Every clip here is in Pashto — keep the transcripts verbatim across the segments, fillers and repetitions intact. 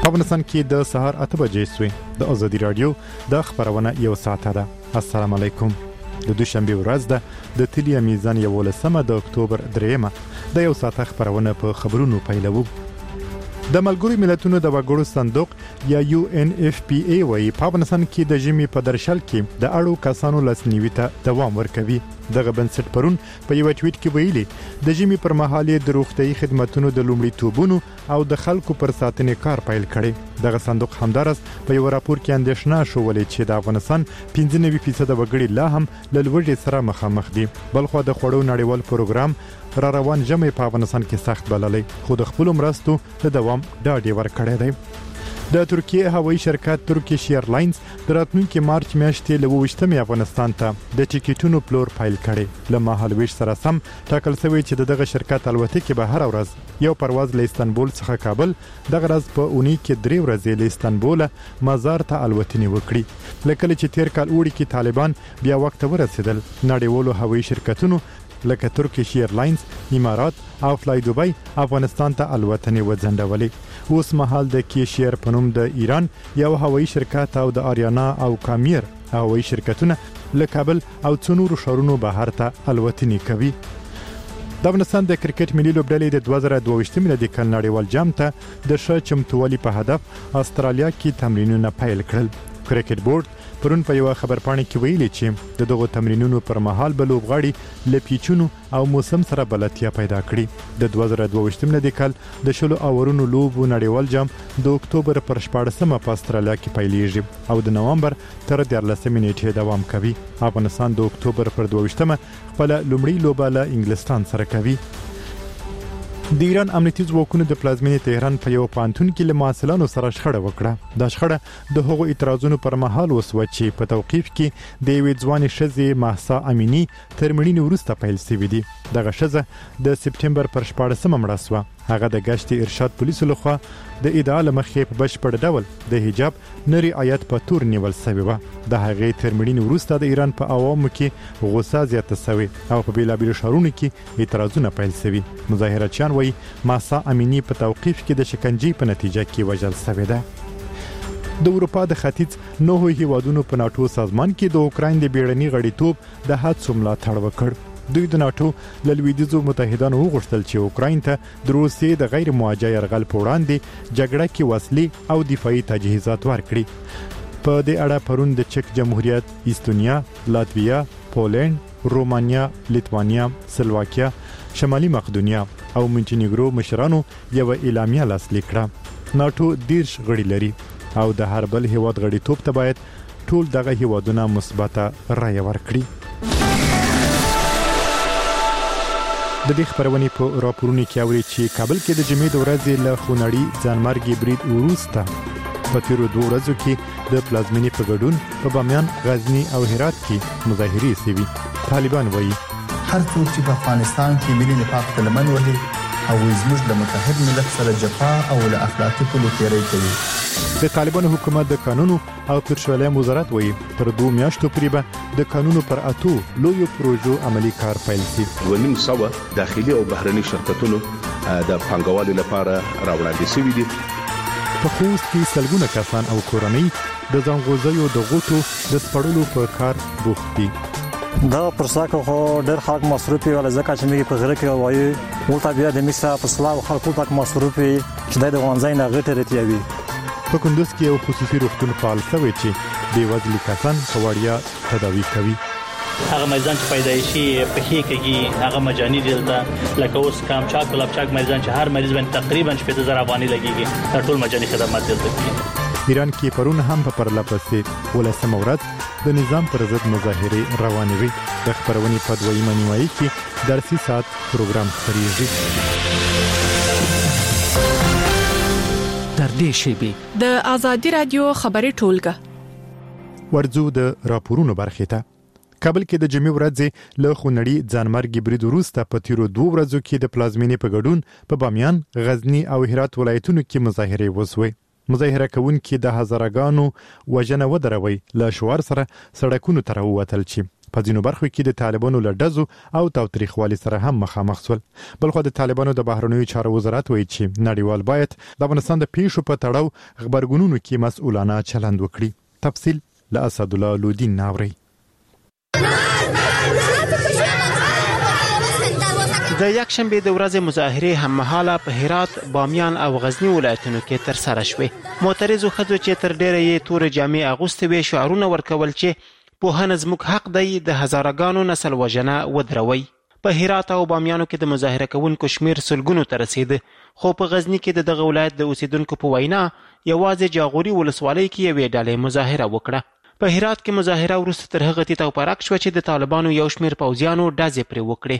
په افغانستان کې د سهار اته بجې سوې. د ازادي رادیو د خبرونه یو ساعت ده. السلام علیکم. د دوشنبه ورځ ده د تلیا میزان یولسمه د اکتوبر دریمه د یو ساعت خبرونه په خبرونو پیلوو. د ملګرو ملتونو د وګړو صندوق یا یو ان اف پی ای وايي په افغانستان کې د ژمي په درشل کې د اړو کسانو لاسنیوي ته دوام ورکوي. دغه بنسټ پرون په یو ټویټ کې ویلي د ژمي پر مهال د روغتيایي خدماتو د لومړیتوبونو او د خلکو پر ساتنې کار پیل کړي. دغه صندوق همدارس په یو راپور کې اندېښنه شولې چې د افغانستان پنځه نوي فیصد وګړي لا هم له لوږې سره مخامخ دي. بلخو د خوړو نړیوال پروګرام را روان ژمي په افغانستان کې سخت بللې، خو د خپل مرستو ته دوام ډاډ ورکړی دی. د ترکیه هوایي شرکت ترکیش ایرلاینز د راتلونکي مارچ میاشتې له اووه افغانستان ته د ټیکټونو پلور فایل کړي. له مهالویش سره سم ټاکل شوی چې دغه شرکت الوتکې به هر ورځ یو پرواز له استانبول څخه کابل، دغه ورځ په اونۍ کې درې ورځې له استانبول مزار ته الوتنې وکړي. لکه چې تیر کال اوړي کې طالبان بیا وخت ورسېدل، نړیوالو هوایي شرکتونو لکه ترکیش ایرلاینز، امارات او فلای دوبای افغانستان ته الوتنې وځنډولې. اوس مهال د کیشیر په نوم د ایران یو هوایي شرکت او د آریانا او کامیر هوایي شرکتونه له کابل او څنورو ښارونو بهر ته الوتنې کوي. د افغانستان د کرکټ ملي لوبډلې د دوه زره دوه ویشت میلادي کال نړیوال جام ته د ښه چمتووالي په هدف استرالیا کې تمرینونه پیل کړل. کرکټ بورډ پرون په یو خبرپاڼه کې ویلي چې د دغو تمرینونو پر مهال به لوبغاړي له پیچونو او موسم سره بلدتیا پیدا کړي. د دوه زره دوه ویشت میلادي کال د شلو اورونو لوبو نړیوال جام د اکتوبر پر شپاړسمه په استرالیا کې پیلېږي او د نومبر تر دیارلسمې نیټې دوام کوي. افغانستان د اکتوبر پر دوه ویشتمه خپل لومړی لوبه له انګلستان سره کوي. د ایران امنیتي ځواکونو د پلازمینې تهران په یو پانتون کې له محصلانو سره شخړه وکړه. دا شخړه د هغو اعتراضونو پر مهال وسوه چې په توقیف کې د یوې ځوانې ښځې مهسا امینی تر مړینې وروسته پیل شوی دی. دغه ښځه د سپټمبر پر شپاړسمه مړه شوه. هغه د گشت ارشاد پولیسو لخوا د ادعا لمخې په بشپړ ډول د حجاب نه رعایت په تور نیول شوی و. د هغې تر مړینې وروسته د ایران په عوامو کې غوسه زیاته شوې او په بیلابیلو ښارونو کې اعتراضونه پیل شوي. مظاهرچیان وایي مهسا امینی په توقیف کې د شکنجې په نتیجه کې وژل شوې ده. د اروپا د ختیځ نهو هیوادونو په ناتو سازمان کې د اوکراین د بیړني غړیتوب د هڅو ملاتړ وکړ. دوی د ناتو له لویدیځو متحدانو وغوښتل چې اوکراین ته د روسیې د غیر مواجه یرغل په وړاندې جګړه کې وسلې او دفاعي تجهیزات ورکړي. په دې اړه پرون د چک جمهوریت، ایستونیا، لاتویا، پولند، رومانیا، لیتوانیا، سلواکیا، شمالي مقدونیا او مونټینیګرو مشرانو یو اعلامیه لاسلیک کړه. ناتو دیرش غړي لري او د هر بل هیواد غړیتوب ته باید ټول دغه هیوادونه مثبته رایه ورکړي. د دې خبرونې په راپورونو کې اوري چې کابل کې د جمعې د ورځې له خونړي ځانمرګي برید وروسته په تیرو دوه ورځو کې د پلازمینې په ګډون په بامیان، غزنی او هرات کې مظاهرې شوي. طالبان وایي هر څوک چې په افغانستان کې ملي نفاق ته لمن وهي او زموږ له متحد ملت سره جفا او له اخلاقي پولو تیری کوي. د طالبانو حکومت د قانونو او پېټرولیم وزارت وایي تر دوه میاشتو پورې به د قانونو پر اتو لویو پروژو عملی کار پیل شي. ونیم سوه داخلي او بهرني شرکتونو د پانګوالو لپاره راوړاندې شوي دي. په خوست کې سلګونه کسان او کورنۍ د ځنغوزیو د غوټو د سپړلو په کار بوخت دي. دا پرساکو خو ډېر خلک مصروفي ولا ځکه چې موږ په غره کې وایو ولته بیا د میسا په سلاو خلکو تک مصروفي چې د غونځای نه غټه رتیوي. په کندوز کې یو خصوصي روغتون فعال شوی چې د وزلي کسان په وړیا تداوي کوي. هغه مریضان چې پیدایشي په هي کې هغه مجاني دلته لکه اوس کام چاک او لپچاک مریضان چې هر مریض باندې تقریبا شپږ زره افغانۍ لګيږي. دا ټول مجاني خدمات دلته کوي. ایران کې پرون هم په پرلپسې ولسمه ورځ د نظام پر ضد مظاهرې روانې وي. د خبرونې په دویمه نیمایي کې درسي ساعت پروګرام خپرېږي. در دې شیبي د ازادي رادیو خبري ټولګه ورځو د راپورونو برخې ته. کابل کې د جمعې ورځې له خونړي ځانمرګي برید وروسته په تیرو دوه ورځو کې د پلازمینې په ګډون په بامیان، غزنی او هرات ولایتونو کې مظاهرې وسوې. مظاهره کوونکي د هزارګانو وژنه ودروي له شوار سره سړکونو ته راووتل چې په ځینو برخو کې د طالبانو له ډزو او تاوتریخوالي سره هم مخامخ شول. بلخو د طالبانو د بهرنیو چارو وزارت وایي چې نړیوال باید د افغانستان د پیښو په تړاو خبرګونونو کې مسؤلانه چلند وکړي. تفصیل له اسدالله لودین ناوري. د یکشنبه د ورځې مظاهره هم مهاله په هرات، بامیان او غزنی ولایتونو کې تر سره شوې. معترضو ښځو چې تر ډیره یې تور جامې اغوستې وې شعارونه ورکول چې پوهنه زموږ حق دی، د هزارګانو نسل وژنه ودروي. په هرات او بامیانو کې د مظاهره کوونکو شمیر سلګونو ته رسید، خو په غزنی کې د دغه ولایت د اوسیدونکو په وینا یوازې جاغوري ولسوالۍ کې یوې ډلې مظاهره وکړه. په هرات کې مظاهره وروسته تر هغه تیت او پرک شوه چې د طالبانو یو شمیر پوځیانو ډزې پرې وکړې.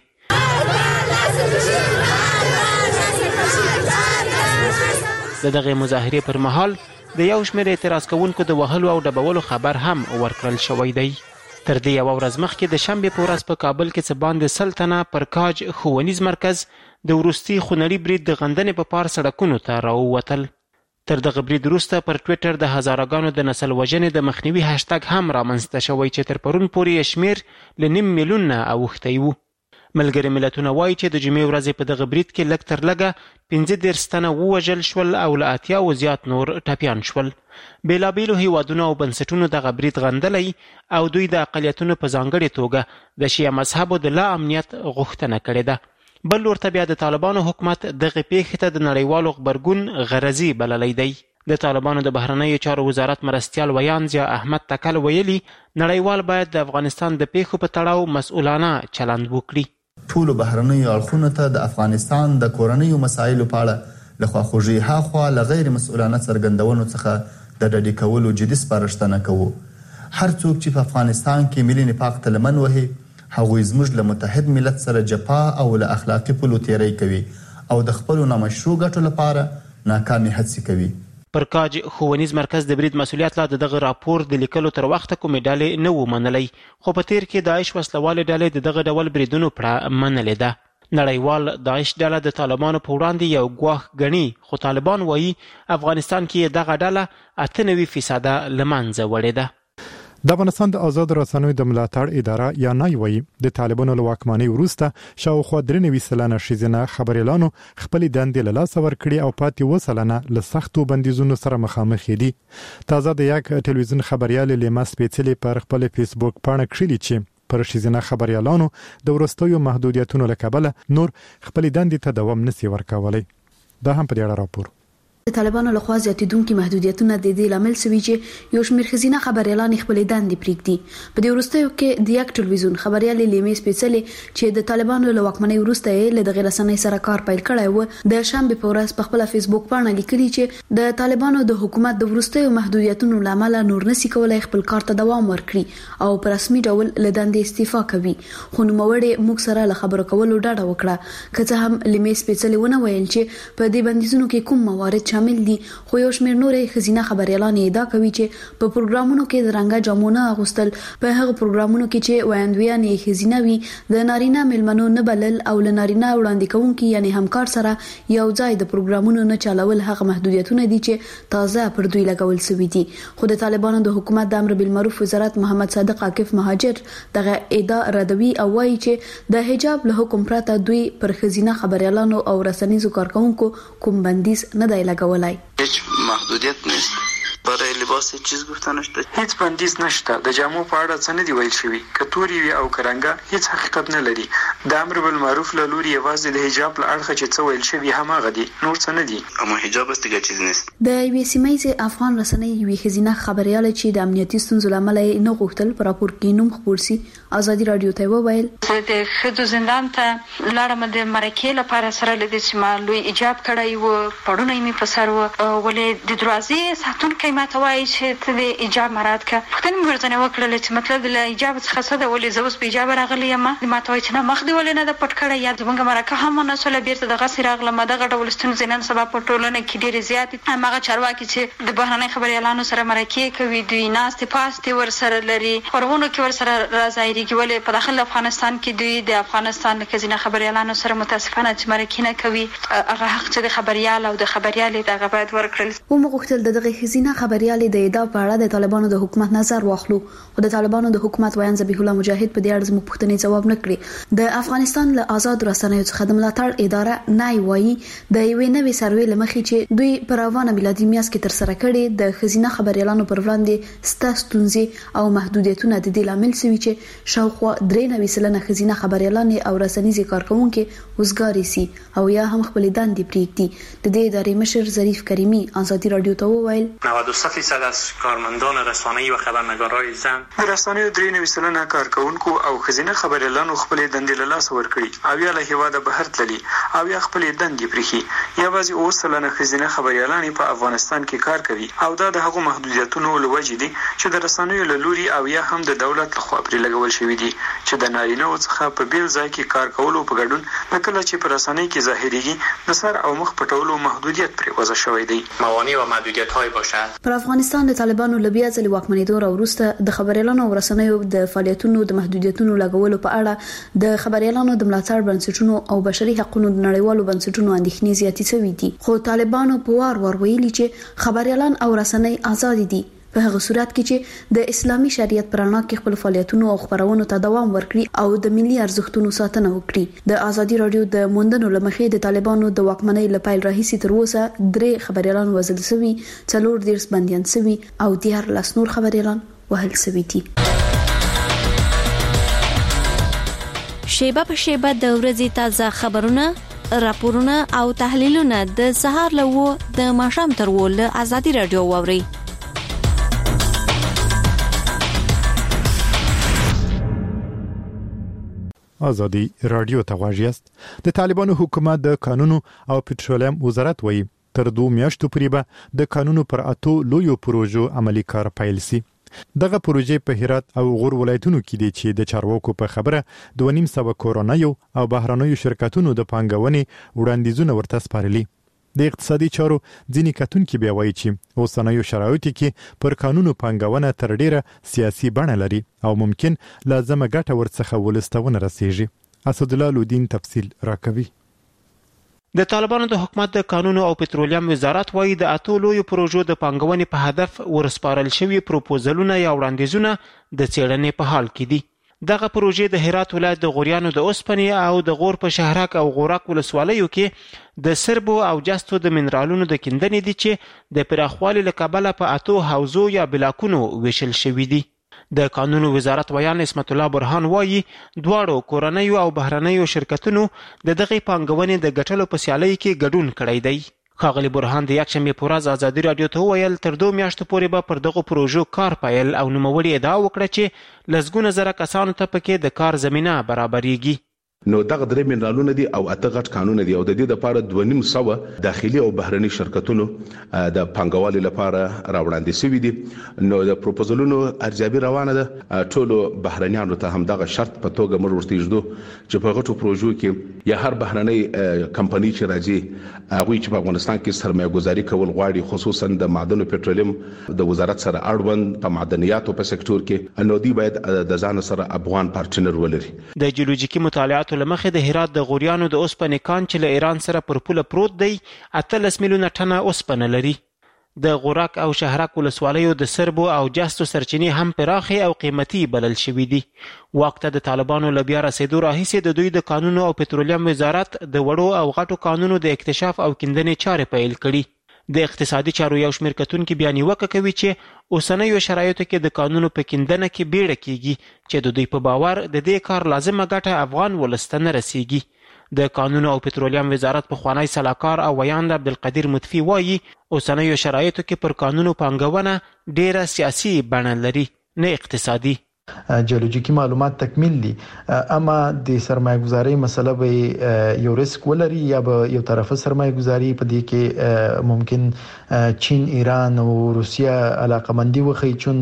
د دغه مظاهرې پر مهال د یو شمېر اعتراض کوونکو د وهلو او ډبولو خبر هم ورکړل شوی دی. تر دې یوه ورځ مخکې د شنبې په ورځ په کابل کې څه باندې سل تنه پر کاج ښوونیز مرکز د وروستي خونړي برید د غندنې په پار سړکونو ته راووتل. تر دغه برید وروسته پر ټویټر د هزارګانو د نسل وژنې د مخنیوي هشتګ هم رامنځته شوی چې تر پرون پورې یې شمېر له نیم میلیون نه اوښتی و. ملګري ملتونه وایي چې د جمعې ورځې په دغه برید کې لږ تر لږه پنځه دېرش تنه ووژل شول او له اتیاوو زیات نور ټپیان شول. بېلابېلو هیوادونو او بنسټونو دغه برید غندلی او دوی د اقلیتونو په ځانګړې توګه د شیعه مذهبو د لا امنیت غوښتنه کړې ده. بل ورته بیا د طالبانو حکومت دغه پیښې ته د نړیوالو غبرګون غرضي بللی دی. د طالبانو د بهرنیو چارو وزارت مرستیال ویان ضیا احمد تکل ویلي نړیوال باید د افغانستان د پیښو په تړاو مسؤلانه چلند وکړي. ټولو بهرنیو اړخونو ته د افغانستان د کورنیو مسایلو په اړه له خواخوږۍ هاخوا له غیر مسؤلانه څرګندونو څخه د ډډې کولو جدي سپارښتنه کوو. هر څوک چې په افغانستان کې ملي نفاق ته لمن وهي هغوی زموږ له متحد ملت سره جفا او له اخلاقي پولو تیری کوي او د خپلو نامشروع ګټو لپاره ناکامې هڅې کوي. پر کاج ښوونیز مرکز د برید مسؤلیت لا د دغه راپور د لیکلو تر وخته کومې ډلې نه و منلی، خو په تیر کې داعش وسلوالې ډلې د دغه ډول بریدونو پړه منلې ده. نړیوال داعش ډله د طالبانو په وړاندې یو ګواښ ګڼي، خو طالبان وایي افغانستان کې دغه ډله اته نوي فیصده له منځه وړې ده. د افغانستان د آزاد رسنیو د ملاتړ اداره یا نای وایي د طالبانو له واکمنۍ وروسته شاوخوا درې نوي سلنه ښځینه خبریالانو خپلې دندې له لاسه ورکړي او پاتې اووه سلنه له سختو بندیزونو سره مخامخ دي. تازه د یک ټلویزیون خبریال لیما سپیڅلې پر خپل فیسبوک پاڼه کړلي چې پر ښځینه خبریالانو د وروستیو محدودیتونو له کبله نور خپلې دندې ته دوام نشي ورکولی. دا هم په دې اړه راپور. د طالبانو لخوا زیاتېدونکي محدودیتونه د دې لامل شوي چې یو شمېر ښځینه خبریالانې خپلې دندې پرېږدي. په دې وروستیو کې د یک ټلویزیون خبریالې لیمې سپیڅلې چې د طالبانو له واکمنۍ وروسته یې له دغې رسنۍ سره کار پیل کړی و د شنبې په ورځ په خپله فیسبوک پاڼه لیکلي چې د طالبانو د حکومت د وروستیو محدودیتونو له امله نور نسي کولی خپل کار ته دوام ورکړي او په رسمي ډول له دندې استعفا کوي. خو نوموړې موږ سره له خبرو کولو ډډه وکړه، که څه هم لیمې سپیڅلې ونه ویل چې په دې بندیزونو کې کوم موارد شامل دي، خو یو شمېر نورې ښځینه خبریالانې ادعا کوي چې په پروګرامونو کې د رنګه جامو نه اغوستل، په هغه پروګرامونو کې چې ویاندویانې ښځینه وي د نارینه میلمنو نه بلل او له نارینه وړاندې کوونکي یعنی همکار سره یو ځای د پروګرامونو نه چلول هغه محدودیتونه دي چې تازه پر دوی لګول شوي دي. خو د طالبانو د حکومت د امر بالمعروف وزارت محمد صادق عاکف مهاجر دغه ادعا ردوي او وایي چې د حجاب له حکم پرته دوی پر ښځینه خبریالانو او رسنیزو کارکونکو کوم بندیز نه دی لګولی. هیچ محدودیت نیست. برای لباس چیز گفته نشده، هیڅ بندیز نشته. د جامو په اړه څه نه دی ویل شوي، که تورې وي او کرنګه هیڅ حقیقت نه لري. د امر بالمعروف له لوري یوازې د حجاب له اړخه چې څه ویل شوي هماغه دي، نور څه نه دي. اما حجاب است دیگه چیز نیست. د یوې سیمه‌ییزې افغان رسنۍ یوې ښځینه خبریاله چې د امنیتي ستونزو له امله یې نه غوښتل په راپور کې نوم خپور سي ازادي راډیو ته وویل د ښځو زندان ته لاړم د مرکې لپاره سره له دې چې ما لوی ایجاب کړی و، پړونه یې مې په سر و، ولې د دروازې ساتونکی ماته وایي چې ته د ایجاب مراعات کړه. پوښتنې مې ورڅخه وکړله چې مطلب له ایجاب څخه څه ده، ولې زه اوس په ایجاب راغلی یم؟ ماته وایي چې نه مخ دې ولې نه د پټ کړی یا زموږ مرکه هم ونه سوله بیرته دغه سراغ لمه دغه ډول ستونزې نن سبا په ټولنه کې ډېرې زیاتې هماغه چارواکي چې د بهرنۍ خبریالانو سره مرکې کوي دوی ناستې پاستې ورسره لري خپرونو کې ورسره راځایریږي ولې په داخل افغانستان کې دوی د افغانستان د ښځینه خبریالانو سره متاسفانه چې مرکې نه کوي هغه حق چې د خبریال او د خبریالې دغه باید ورکړل ومو غوښتل د دغه ښځینه خبریالې د ادعا په اړه د طالبانو د حکومت نظر واخلو خو د طالبانو د حکومت ویان ذبیح الله مجاهد په دې اړه زموږ پوښتنې جواب نه کړي د افغانستان له آزاد رسنیو څخه د ملاتړ اداره نه وایي د یوې نوې سروې لمخې چې دوی په روانه میلادي میاشت کې تر سره کړي د ښځینه خبریالانو پر وړاندې ستا ستونزې او محدودیتونه د دې لامل شوي چې شاوخوا درې نوي سلنه ښځینه خبریالانې او رسنیزې کارکونکي وزګارې سي او یا هم خپل دندې پریږدي د دې ادارې مشر ظریف کریمی آزادی رادیو ته وویل نود و سه درصد از کارمندان رسانه‌ای و خبرنگارای زن د رسنیو درې نوي سلنه کارکونکو او ښځینه خبریالانو خپل دندې له لاسه ورکړي او یا له هیواده بهر تللي او یا خپل دندې پریښي یوازې اووه سلنه ښځینه خبریالانې په افغانستان کې کار کوي او دا د هغو محدودیتونو له وجې دي چې د رسنیو له لوري او یا هم د دولت لخوا پرې لګول شوي دي چې د نارینه‌و څخه په بیل ځای کې کار کولو په ګډون د کله چې په رسنۍ کې ظاهریږي د سر او مخ پټولو محدودیت پرې وضع شوی دی موانع و محدودیت‌های باشد پر افغانستان د طالبانو له بیا ځلې واکمنېدو وروسته د خبریالانو او رسنیو د فعالیتونو د محدودیتونو لګولو په اړه د خبریالانو د ملاتړ بنسټونو او بشري حقوقو د نړیوالو بنسټونو اندېښنې زیاتې شوې دي خو طالبانو په وار وار ویلي چې خبریالان او رسنۍ آزاد دي په هغه صورت کې چې د اسلامي شریعت پر رڼا کې خپل فعالیتونو او خبرونو ته دوام ورکړي او د ملي ارزښتونو ساتنه وکړي د آزادي رادیو د موندنو لمخې د طالبانو د واکمنۍ لپاره راهیسي تر اوسه درې خبريالان وژل شوي څلور دیرش بنديان شوي او دیار لاس نور خبريالان وهل شوي دي شیبه په شیبه د ورځې تازه خبرونه راپورونه او تحلیلونه د سهار لوو د ماښام تر ول آزادي رادیو ووري آزادی رادیو ته غواړئ. د طالبانو حکومت د قانونو او پټرولیم وزارت وایي تر دوه میاشتو پورې به د قانونو پر اتو لویو پروژو عملی کار پیل شي. دغه پروژې په هرات او غور ولایتونو کې دي چې د چارواکو په خبره دوه نیم سوه کورنیو او بهرنیو شرکتونو د پانګونې وړاندیزونه ورته سپارلي. د اقتصادي چارو ځینې کتونکي بیا وایي چې اوسنیو شرایطو کې پر قانونو پانګونه تر ډیره سیاسي بڼه لري او ممکن لازمه ګټه ورڅخه ولستونه رسیږي. اسدالله لودین تفصیل راکوي. د طالبانو د حکومت د قانونو او پټرولیم وزارت وایي د اتو لویو پروژو د پانګونې په هدف ورسپارل شوي پروپوزلونه یا وړاندیزونه د څېړنې په حال کې دي. دغه پروژې د هرات ولایت د غوریانو د اوسپنې او د غور په شهرک او غورک ولسوالیو کې د سربو او جستو د منرالونو د کیندنې دي چې د پراخوالي له کبله په اتو حوزو یا بلاکونو ویشل شوي دي. د قانونو وزارت ویان اسمت الله برهان وایي دواړو کورنیو او بهرنیو شرکتونو د دغه پانګونې د ګټلو په سیالۍ کې ګډون کړی دی. ښاغلي برهان د یکشنبې په ورځ ازادي رادیو ته وویل تر دوه میاشتو پورې به پر دغو پروژو کار پیل او نوموړي ادعا وکړه چې لسګونه زره کسانو ته پکې د کار زمینه برابرېږي. نو دغه درې منرالونه دي او اته غټ قانون دي او د دې لپاره دوه نیم سوه داخلي او بهرني شرکتونو د پانګوالي لپاره راوړاندې شوي دي. نو د پروپوزلونو ارزیابي روانه ده. ټولو بهرنیانو ته هم دغه شرط په توګه موږ ورته ایږدو چې په غټو پروژو کې یا هر بهرنۍ کمپنۍ چې راځي هغوی چې په افغانستان کې سرمایه ګذاري کول غواړي خصوصا د معدنو پټرولیم د وزارت سره اړوند په معدنیاتو په سکتور کې نو دوی باید د ځان سره افغان پارتنر ولري. د جیولوژیکي مطالعاتو لمخې د هرات د غوریانو د اوسپنې کان چې له ایران سره پر پوله پروت دی اتلس میلیونه ټنه اوسپنه لري. د غورک او شهرک ولسوالیو د سربو او جستو سرچینې هم پراخې او قیمتي بلل شوي دي. واک ته د طالبانو له بیا رسېدو راهیسې د دوی د قانونو او پټرولیم وزارت د وړو او غټو قانونو د اکتشاف او کیندنې چارې پیل کړي. د اقتصادي چارو یو شمېر کتونکي بیا نیوکه کوي چې اوسنیو شرایطو کې د قانونو په کیندنه کې بیړه کیږي چې د دوی په باور د دې کار لازمه ګټه افغان ولس ته نه رسیږي. د قانونو او پټرولیم وزارت پخوانی سلاکار او ویاند عبدالقدیر مطفی وایي اوسنیو شرایطو کې پر قانونو پانګونه ډیره سیاسي بڼه لري نه اقتصادي. جیولوژیکي معلومات تکمیل دي، اما د سرمایه گذاري مسله به یو ریسک ولري یا به یو طرفه سرمایه گذاري په دې کې ممکن چین، ایران او روسیا علاقمندي وخی چون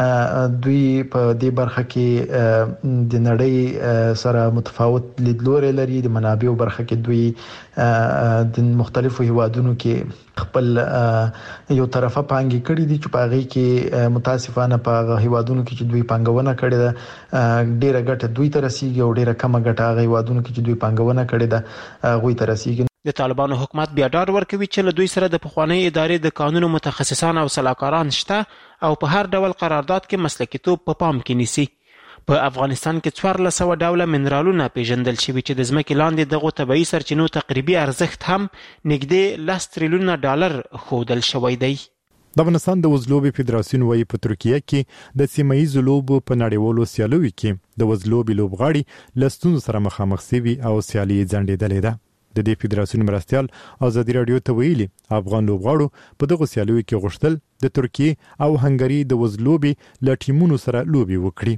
دوی په دې برخه کې د نړۍ سره متفاوت لیدلوري لري. د منابعو برخه کې دوی د مختلفو هیوادونو کې خپل یو طرفه پانګي کړی دي چې په هغه کې متاسفانه په هغه هیوادونو کې چې دوی پانګونه کړې ده ډیره ګټه دوی ته رسیږي او ډیره کمه ګټه هغه هیوادونو کې چې دوی پانګونه کړې ده هغوی ته رسیږي. د طالبانو حکومت بیا ډاډ ورکوي چې له دوی سره د پخوانۍ ادارې د قانونو متخصصان او سلاکاران شته او په هر ډول قرارداد کې مسلکیتوب په پام کې نیسي. په افغانستان کې څوارلس سوه ډوله منرالونه پیژندل شوي چې د ځمکې لاندې دغو طبیعي سرچینو تقریبي ارزښت هم نږدې لس تریلیونه ډالر ښودل شوی دی. د افغانستان د وزلوبې فدراسیون وايي په ترکیه کې د سیمه ییزو لوبو په نړیوالو سیالیو کې د وزلوبې لوبغاړي له ستونزو سره مخامخ سوي او سیالي یې ځنډېدلې ده. د دې فدراسیون مرستیال ازادي رادیو ته ویلي افغان لوبغاړو په دغو سیالیو کې غوښتل د ترکیه او هنګري د وزلوبې له ټیمونو سره لوبې وکړي.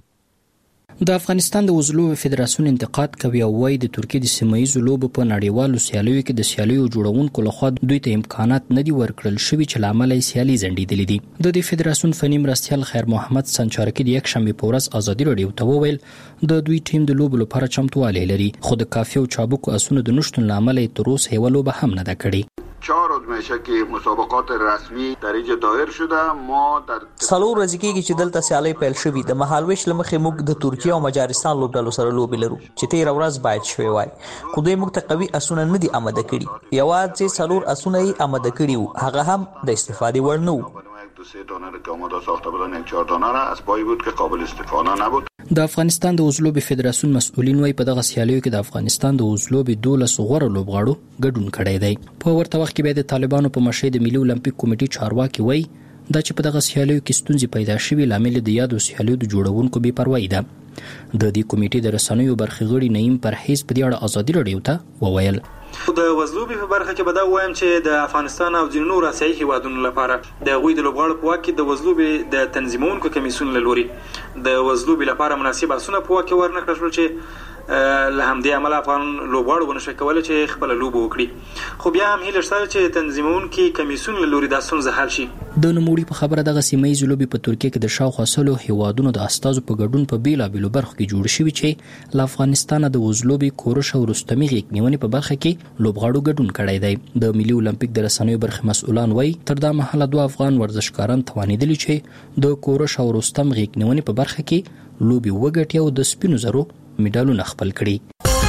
د افغانستان د وزلوبې فدراسیون انتقاد کوي او وايي د ترکیې د سیمه ییزو لوبو په نړیوالو سیالیو کې د سیالیو جوړونکو لخوا دوی ته امکانات نه دي ورکړل شوي چې له امله یې سیالي ځنډېدلې دي. د دې فدراسیون فني مرستیال خیر محمد سنچارکي د یکشنبې په ورځ ازادي رادیو ته وویل د دوی ټیم د لوبو لپاره چمتووالی لري، خو د کافي او چابکو اسونو د نشتون له امله یې تر اوسه یوه لوبه هم نه ده کړې. چهار روز میشه که مسابقات رسمی در اینجا دایر شده. ما در څلور ورځې کېږي چې دلته سیالۍ پیل شوي. د مهالویش له مخې موږ د ترکیه او مجارستان لوبډلو سره لوبې لرو چې تېره ورځ باید شوی وای، خو دوی موږ ته قوي اسونه نه دي آماده کړي. یوازې څلور اسونه یې آماده کړي وو، هغه هم د استفادې وړ نه وو. سه دانه را که آماده ساخته بودن یک چهار دانه را از پایی بود که قابل استفاده نبود. د افغانستان د وزلوبې فدراسیون مسؤلین وايي په دغه سیالیو کې د افغانستان د وزلوبې دولس غوره لوبغاړو ګډون کړی دی. په ورته وخت کې بیا د طالبانو په مشرۍ د ملي اولمپیک کمیټې چارواکي وايي دا چې په دغه سیالیو کې ستونزې پیدا شوي لامل د یادو سیالیو د جوړونکو بې پروایي ده. د دې کمیټې د رسنیو برخې غړي نعیم پرهیز په دې اړه ازادي رادیو ته وویل د وزلوبې په برخه کې به دا وایم چې د افغانستان او ځینو نورو آسیایي هیوادونو لپاره د هغوی د لوبغاړو په واک کې د وزلوبې د تنظیمونکو کمیسیون له لوري د وزلوبې لپاره مناسب اسونه په واک کې ورنه کړل شول چې له همدې امله افغان لوبغاړو ونه شوی کولی چې خپله لوبه وکړي. خو بیا هم هیله شته چې تنظیمونکي کمیسیون له لوري دا ستونزه حل شي. د نوموړي په خبره دغه سیمه ییزې لوبې په ترکیه کې د شاوخوا سلو هیوادونو د استازو په ګډون په بېلابېلو برخو کې جوړ شوي چې له افغانستانه د وزلوبې کورش او رستمي غیږ نیونې په برخه کې لوبغاړو ګډون کړی دی. د ملي اولمپیک د رسنیو برخې مسؤلان وایي تر دا مهاله دوه افغان ورزشکاران توانېدلي چې د کورش او رستم غیږ نیونې په برخه کې لوبې وګټي او د سپینو زرو میډالونه خپل کړي.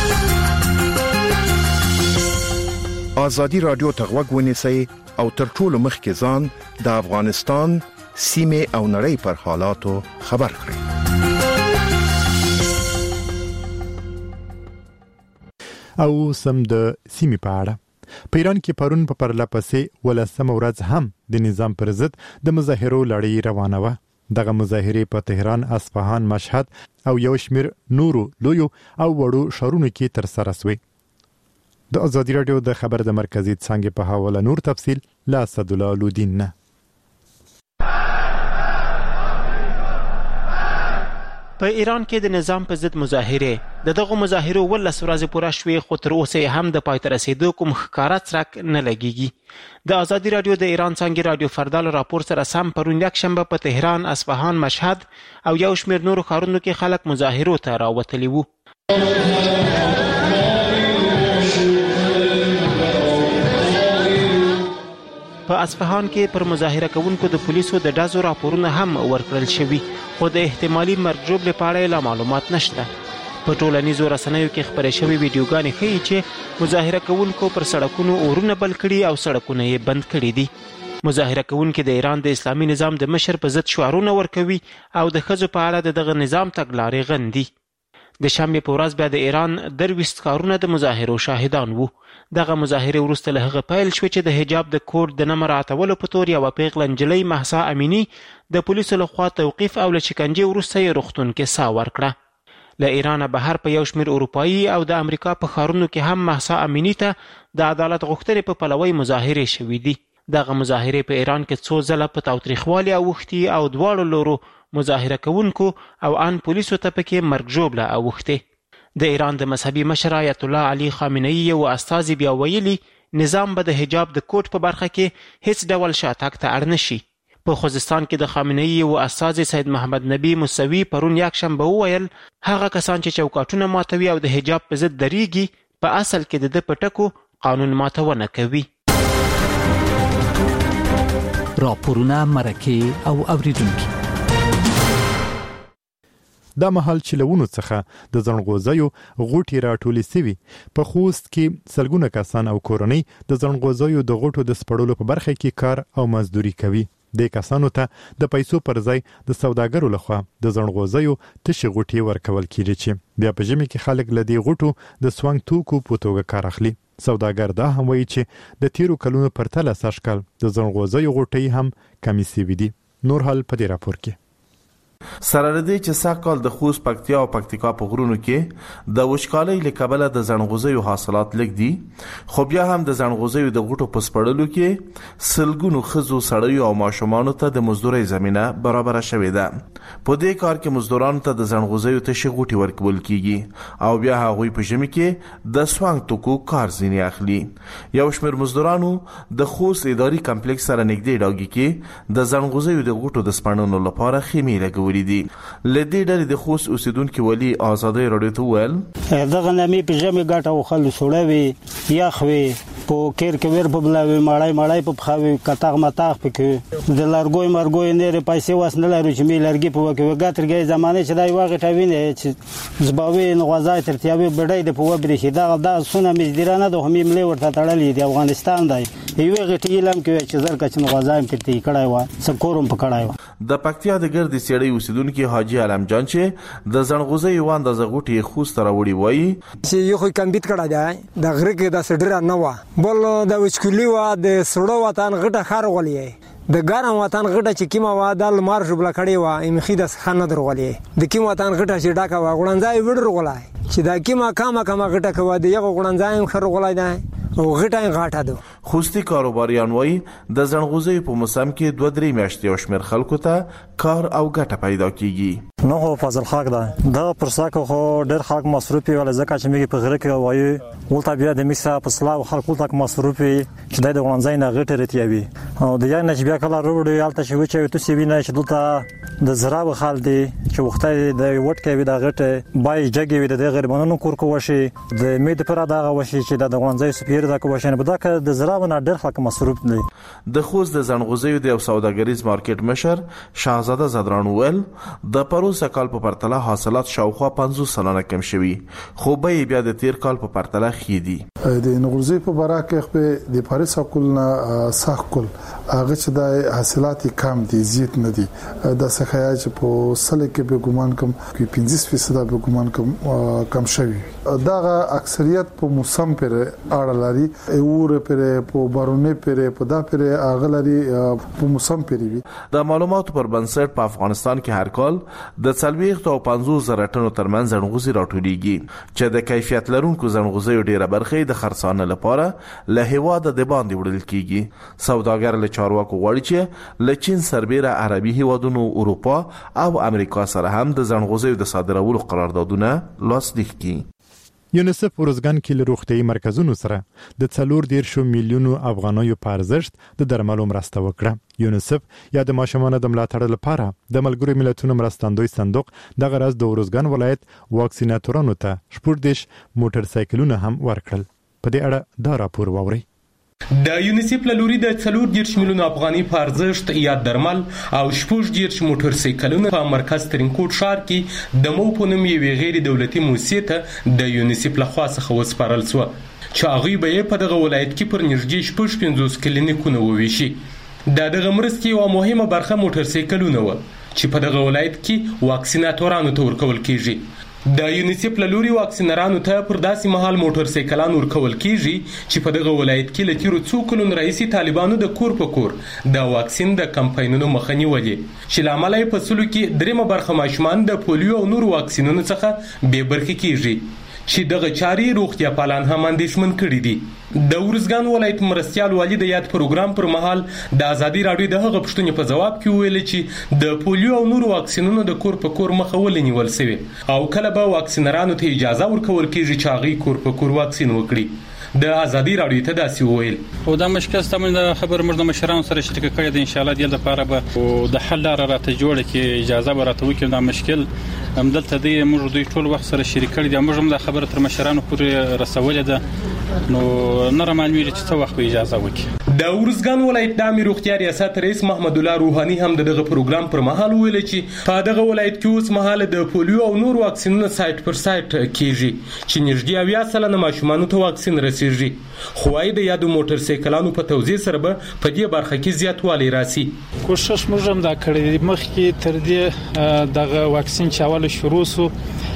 ازادي رادیو ته غوږ ونیسئ او تر ټولو مخکې ځان د افغانستان سیمې او نړۍ پر حالاتو خبر کړئ. او سم د سیمې په اړه په ایران کې پرون په پرله پسې ولسمه ورځ هم د نظام پر ضد د مظاهرو لړۍ روانه وه. دغه مظاهرې په تهران، اصفهان، مشهد او یو شمېر نورو لویو او وړو ښارونو کې ترسره شوې. د ازادي رادیو د خبر د مرکزي څانګې په حواله نور تفصیل له اسدالله لودین نه. په ایران کې د نظام په ضد مظاهرې د دغو مظاهرو ولس ورځې پوره شوې، خو تر اوسه هم د پای ته رسېدو کوم ښکاره څرک نه لګېږي. د ازادي رادیو د ایران څانګې رادیو فردا له راپور سره سم پرون یکشنبه په تهران، اصفهان، مشهد او یو شمېر نورو ښارونو کې خلک مظاهرو ته راوتلي وو. په اصفهان کې پر مظاهره کوونکو د پولیسو د ډزو راپورونه هم ورکړل شوي، خو د احتمالي مرګ ژوبلې په اړه لا معلومات نشته. په ټولنیزو رسنیو کې خپرې شوې ویډیوګانې ښیي چې مظاهره کوونکو پر سړکونو اورونه بل کړي او سړکونه یې بند کړي دي. مظاهره کوونکي د ایران د اسلامي نظام د مشر په ضد شعارونه ورکوي او د ښځو په اړه د دغه نظام تګلارې غندي. د شنبې په ورځ بیا د ایران درویشت کارونه د مظاهرو شاهدان وو. دغه مظاهرې وروسته له هغه پیل شوې چې د حجاب د کوډ د نه مراعاتولو په تور یوه پیغله نجلۍ مهسا امینی د پولیسو لخوا توقیف او له شکنجې وروسته یې روغتون کې ساه ورکړه. له ایرانه بهر په یو شمېر اروپایي او د امریکا په ښارونو کې هم مهسا امینی ته د عدالت غوښتنې په پلوۍ مظاهرې شوي دي. دغه مظاهرې په ایران کې څو ځله په تاوتریخوالي اوښتي او دواړو لورو مظاهره کوونکو او ان پولیسو ته پکې مرګ ژوبله اوښتې. د ایران د مذهبي مشر آیت الله علي خامنه‌ای یو استازي بیا ویلي نظام به د حجاب د کوټ په برخه کې هیڅ ډول شاتګ ته اړ نشي. په خوزستان کې د خامنه‌ای یو استازي سید محمد نبی موسوي پرون یکشنبه وویل هغه کسان چې چوکاټونه ماتوي او د حجاب په ضد درېږي په اصل کې د ده په ټکو قانون ماتونه کوي. راپورونه، مرکې او اوریدونکي. دا مهال چې لونو څخه د زنغوزیو غوټي راټولې سوي په خوست کې سلګونه کسان او کورنۍ د زنغوزیو د غوټو د سپړلو په برخه کې کار او مزدوري کوي. د کسانو ته د پیسو پر ځای د سوداګرو لخوا د زنغوزیو تشې غوټي ورکول کیږي چې بیا په ژمي کې خلک له دې غوټو د سوانګ توکو په توګه کار اخلي. سوداګر دا هم وایي چې د تیرو کلونو پرتله سږکال د زنغوزیو غوټي هم کمی سوي دي. نور حال په دې راپور کې. سره لدې چې سږکال د خوست، پکتیا او پکتیکا په غرونو کې د وچکالۍ له کبله د زنغوزیو حاصلات لږ دي، خو بیا هم د زنغوزیو د غوټو په سپړلو کې سلګونو ښځو، سړیو او ماشومانو ته د مزدورۍ زمینه برابره شوې ده. په دې کار کې مزدورانو ته د زنغوزیو تشې غوټي ورکول کیږي او بیا هغوی په ژمي کې د سوانګ توکو کار ځینې اخلي. یو شمېر مزدورانو د خوست اداري کمپلیکس سره نږدې ډاګي کې د زنغوزیو د غوټو د سپړنو لپاره خیمې لګولې دي. لدې ډلې د خوست اوسیدونکو ولی آزادۍ راډیو ته ویل دغه نامې په ژمي ګټه او خلک سوړوي یخ وي په کیر کې ور په بلاوي مړای مړای په خاوي کتاغ متاغ پکې د لارګوي مرګوي نه پیسې واسنه لري چې می لرګي په وکه وګاترګي زمانه چې دای واغ ټاوینه چې زباوي نغوازای ترتیابي بډای د په وبري شي دا دا سونه مزدرانه د همي ملي ورته تړلې دی افغانستان دی یو غټی لم کې چې زر کچ نغوازایم ترتی کړای و سکورم پکړای و. د پکتیا د ګرد سیړی اوسیدونکو حاجی علم جان چې د زنغوزي وان د زغوټي خوست راوړي وایي چې یو خو کمبیت کړه دی د غره کې د سډره نه و بل د وچکلی و د سړو وطن غټه خار غولې د ګرم وطن غټه چې کیما و د مار جوړ کړي و امخې د خانه درغولې د کیم وطن غټه چې ډاکا و غړنځای وډر غولای چې دا کیما کاما کاما غټه کوي د یو غړنځای خر غولای دی او غټه غاټه ده. خوستي کاروباریان وایي د زنغوزي په موسم کې دوه درې میاشتې او شمېر خلکو ته کار او ګټه پیدا کیږي. نو خو فضل خاک ده دا پرساکو خو ډېر خلک مصروفي ول ځکه چې موږ په غره کې وایي ولته بیا د میسا په سلاو خلکو تک مصروفي چې د غونځای نه غټه رتیوي او د یا نه بیا کله وروړي الته شوی چې تو سی ویني چې دلته د زرا بخال دي چې وخت د وټ کې د غټه بای جګي وي د غریبانو کور کو وشي د مید پر دغه وشي چې د غونځای سپیر د کو وشي بده ک د زرا ونه ډېر خلک مصروف دي. د خوست د زنغوزیو د سوداګریز مارکیټ مشر شاهزاده زدران ول د پروسه کال په پرتله حاصلات شاوخوا پنځوس سلنه کم شوي خو به بیا د تیر کال په پرتله خېدي. د نغوزي په برکه په د پاریس کولنا ساکل هغه چې د حاصلات کم دي زیات نه دي د سخیا چې په سل کې به ګومان کم کې پنځه فیصد به ګومان کم کم شوي دا اکثریت په موسم پر اړه لري اور پر په بارونه پر په دا پر هغه لري په موسم پر وي. د معلوماتو پر بنسټ په افغانستان کې هر کال د څلويخ او پنځوس زره ټنو ترمنځ زنغوزي راټولېږي چې د کیفیت لرونکو زنغوزي ډیره برخه د خرڅانه لپاره له هیواده د باندې وړل کیږي. سوداګر له چارواکو غواړي چې له چین سربېره عربي هیوادونو، اروپا او امریکا سره هم د زنغوزي د صادرولو قراردادونه لاسلیک کړي. یونیسف ورزګان کې له روغتیايي مرکزونو سره د څلور دیرشو میلیونو افغانیو په ارزښت د درملو مرسته وکړه. یونیسف یا د ماشومانو د ملاتړ لپاره د ملګرو ملتونو مرستندوی صندوق د غرض د ورزګان ولایت واکسیناتورانو ته شپږ دیش موټر سایکلونه هم ورکړل. په دې اړه دا راپور واورئ. د یونیسف له لوري د څلور دیرش میلیونو افغاني په ارزښت یا درمل او شپږ دیرش موټر سایکلونه په مرکز ترینکوټ ښار کې د مو په نوم یوې غیر دولتي موسسې ته د یونیسف لخوا څخه وسپارل شوه چې هغوی به یې په دغه ولایت کې پر نږدې شپږ پنځوس کلینیکونه وویشي. د دغه مرستې یوه مهمه برخه موټر سایکلونه وه چې په دغه ولایت کې واکسیناتورانو ته ورکول کیږي. د یونیسف له لوري واکسینرانو ته پر داسې مهال موټر سایکلان ورکول کیږي چې په دغه ولایت کې له تیرو څو کلونو راهیسې طالبانو د کور په کور د واکسین د کمپاینونو مخه نیولې چې له امله یې په سلو کې درېیمه برخه ماشومان د پولیو او نورو واکسینونو څخه بې برخې کیږي چې دغه چارې روغتیا پالان هم اندېښمن کړي دي. د ارزګان ولایت مرستیال والي د یاد پروګرام پر مهال د ازادي راډیو د هغه پوښتنې په جواب کې ویل چې د پولیو او نورو واکسینونو د کور په کور مخه ولې نیول شوی او کله به واکسینرانو ته اجازه ورکول کېږي چې هغوی کور په کور واکسین وکړي. د ازادي راډیو ته داسې وویل. او دا مشکل ستاسو د خبر موږ د مشرانو سره شریک کړی دی، ان شاء الله د لپاره به د حل لاره راته جوړه کې اجازه ورته وکړو. دا مشکل همدلته دی، موږ دوی ټول وخت سره شریک کړی دی، موږ هم د خبره تر مشرانو پورې رسولې ده، نو نه رامعلومیږي چې څه وخت اجازه وکړي. د ارزګان ولایت د عامه روغتیا ریاست رئیس محمد الله روحاني هم دغه پروګرام پر مهال ویل چې په دغه ولایت کې اوس مهال د پولیو او نور واکسینونو سایت پر سایت کیږي چې نږدې اویا سلنه ماشومانو ته واکسین رسیږي. خو وايي د یادو موټر سایکلانو په توزیع سره به په دې برخه کې زیاتوالی راسي. کوشش موږ هم دا کړی مخکې تر دې دغه واکسین چاواله شروع سو،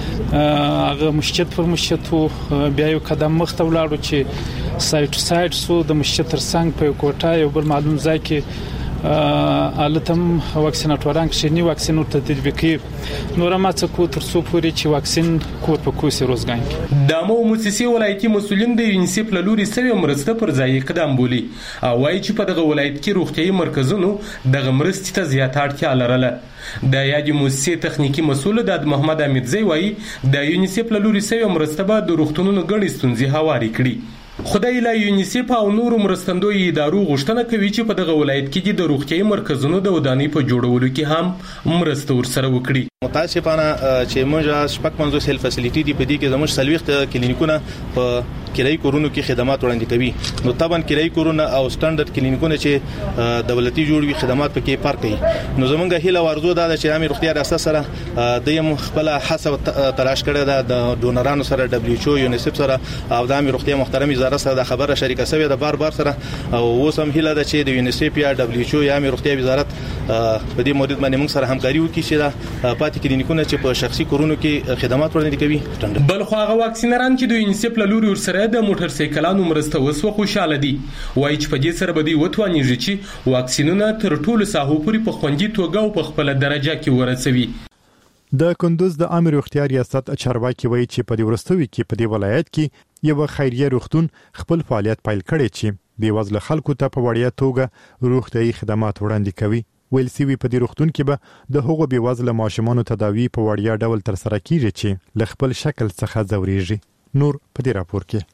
هغه مشچت پر مشچت بیا یو قدم مخته ولاړو چې سایت سایت سو د مشچت تر څنګ په کوټه یو بل معلوم ځای کې التم واکسیناټوران کښینی واکسین ورته تطبیقي نور ما څه کو تر څو پورې چې واکسین کور په کوسي روزګان کې د مو مؤسسې ولایتي مسولین د یونیسف له لوري سوي مرسته پر ځای قدم بولي او وايي چې په دغه ولایت کې روغتيایي مرکزونو دغه مرستې ته زیات اړتیا لرله. د یادې مؤسسې تخنیکی مسؤل د محمد امیدزی وايي د یونیسف له لوري سوي مرسته به د روغتونونو ګڼې ستونزې هواري کړي. خدای له یونیسف او نورو مرستندوی ادارو غوښتنه کوي چې په دغه ولایت کې د روغتيایي مرکزونو د ودانۍ په جوړولو کې هم مرسته ورسره وکړي. متاسفانه چې موږ شپږ پنځوس هیل فیسیلیټي دی په دې کې زموږ سلويخت کلینیکونه په کرایي کورونو کې خدمات وړاندې کوي. نو طبعا کرایي کورونه او سټانډرډ کلینیکونه چې دولتي جوړوي خدمات پکې فرق کوي. نو زمونږ هیله ورزو دا چې عامه روغتیا ریاست سره د یم خپل حساب تلاش کړی دا د ډونرانو سره دبليو ایچ او یونیسف سره او د عامه روغتیا محترم وزارت سره د خبره شریکه شوی د بار بار سره او اوس هم هیله ده چې د یونیسف یا دبليو ایچ او یا عامه روغتیا وزارت په دې مورید باندې موږ سره همکاري وکړي چې دا پاتې کلینیکونه چې په شخصي کورونو کې خدمات وړاندې کوي. بل خو هغه واکسینران چې د یونیسف له لوري ورسره د موټر سایکلانو مرسته وسو خوشاله دي، وایي چې په دې سره به دوی وتوانیږي چې واکسینونه تر ټولو ساحو پورې په خوندي توګه او په خپل درجه کې ورسوي. د کندوز د عامه روغتیا ریاست چارواکي وایي چې په دې ورستوي کې په دې ولایت کې یو خیریه روغتون خپل فعالیت پیل کړی چې د وزله خلکو ته په وړیا توګه روغتيایي خدمات وړاندې کوي. ویل سی وی په دې روغتون کې به د هغو بې وزله ماشومانو تداوی په وړیا ډول تر سره کیږي چې له خپل شکل څخه ځوريږي. نور په دې راپور کې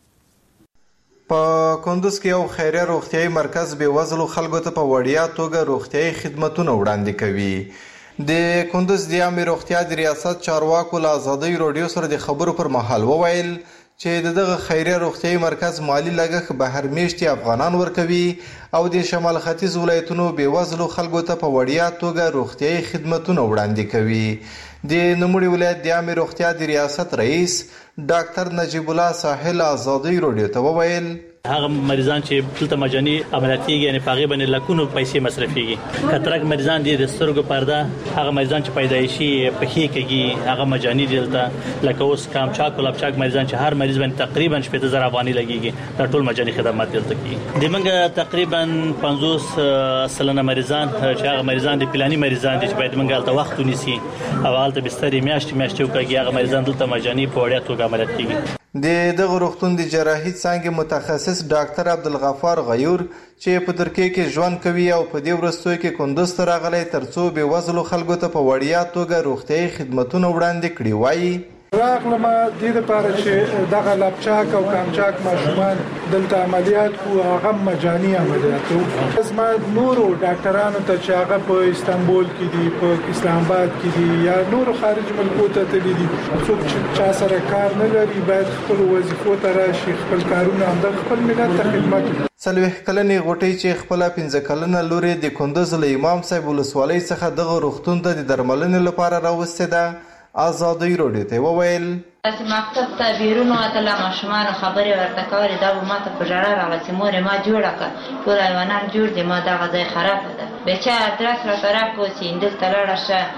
په کندوز کې یو خیریه روغتيایي مرکز بې وزلو خلکو ته په وړیا توګه روغتيایي خدماتونه وړاندې کوي. د کندوز د عامه روغتیا د ریاست چارواکو له ازادي رادیو سره د خبرو پر مهال وویل چې دغه خیریه روغتيایي مرکز مالی لګښت به هر میاشتې افغانان ورکوي او د شمال ختیځ ولایتونو بې وزلو خلکو ته په وړیا توګه روغتيایي خدماتونه وړاندې کوي. د نوموړي ولایت د عامه روغتیا د ریاست رئیس ډاکټر نجیب الله ساحل ازادي رادیو ته وویل هغه مریضان چې دلته مجاني عملیات کیږي یعنی پاغي باندې لکونو پیسې مصرفيږي. کترک مریضان دي د سترګو پرده هغه مریضان چې پیدایشي په هي کېږي هغه مجاني دي دلته لکه اوس کامچاک او لپچاک مریضان چې هر مریض باندې تقریبا شپږ زره افغاني لګيږي دا ټول مجاني خدمات دلته کیږي. د منګه تقریبا پنځوس سلنه مریضان چې هغه مریضان دي پلاني مریضان دي چې باید منګه الته وخت ونیسي او الته بسترې میاشتې میاشتې کوي هغه مریضان دلته مجاني په وړیا توګه عملیات کیږي. د دغه روغتون د جراحي څانګې متخصص ډاکټر عبدالغفار غیور چې په ترکیه کې ژوند کوي او په دې ورستوي کې کندوز ته راغلی ترڅو بې وزلو خلکو ته په وړیا توګه روغتيایي خدماتونه وړاندې کړي. وایي راغلم د دې لپاره چې دغه لپچاک او کامچاک ماشومان دلته عملیات کو هغه مجاني عملیات وو. زما نورو ډاکټرانو ته چې هغه په استانبول کې دي په اسلام آباد کې دي یا نورو خارج ملکو ته تللي دي څوک چې چا سره کار نه لري باید خپل وظیفو ته راشي خپل کارونه هم د خپل ملت ته خدمت وکړي. څلوېښت کلنې غوټۍ چې خپله پنځه کلنه لورې د کندوز له امام صاحب ولسوالۍ څخه دغه روغتون ته د درملنې لپاره راوستې ده ازادي رادیو ته وویل چې مکتب ته بیرونو اتله ماشومانو خبرې ورته کولې دا به ماته په ژړا راغله چې مورې ما جوړه کړه ټول حیوانات جوړ دي ما دغه ځای خرابه ده بیچا ادرس راته راکړو چې همدلته لاړه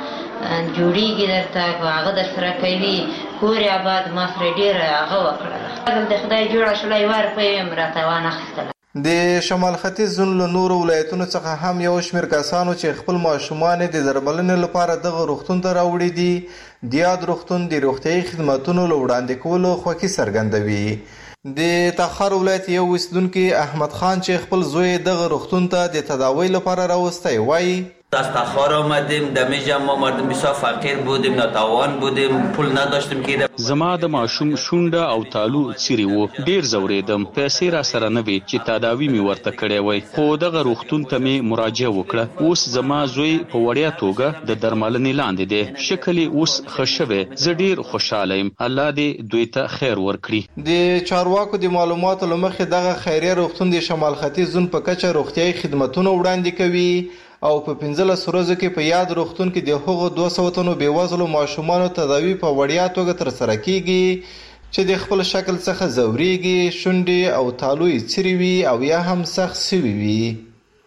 شه جوړیږي درته هغه در سره کوي کور یې آباد ما سره ډېره هغه وکړله د خدای جوړه شوله یوه روپۍ مې راته وانخیستله. د شمال ختیځ زون له نورو ولایتونو څخه هم یو شمېر کسانو چې خپل ماشومان د درملنې لپاره دغه روغتون ته راوړي دي د یاد روغتون د روغتیايي خدماتونو له وړاندې کولو خوښي څرګندوي. د تخار ولایت یو اوسیدونکي احمد خان چې خپل زوی دغه روغتون ته د تداوی لپاره راوستی وایي از تخار آمدیم دمیجم ما مردم بسیار فقیر بودیم ناتوان بودیم پول نداشتیم که زما د ماشوم شونډه او تالو څیرې وو ډیر زوریدم پیسې را سره نه وي چې تداوی می ورته کړی وای خو دغه روغتون ته می مراجعه وکړه اوس زما زوی په وړیا توګه د درملنې لاندې دی شکل اوس ښه شوی زه ډیر خوشاله یم الله دې دوی ته خیر ورکړي. د چارواکو د معلوماتو له مخې دغه خیریه روغتون د شمال ختیځ زون په کچه روغتیايي خدماتونه وړاندې کوي او په پنځلس ورځو کې په یاد روغتون کې د هغو دوه سوه تنو بېوزلو ماشومانو تداوي په وړیا توګه ترسره کیږي چې د خپل شکل څخه ځورېږي شونډې او تالو یې څیرې وي او یا هم سخت سوي وي.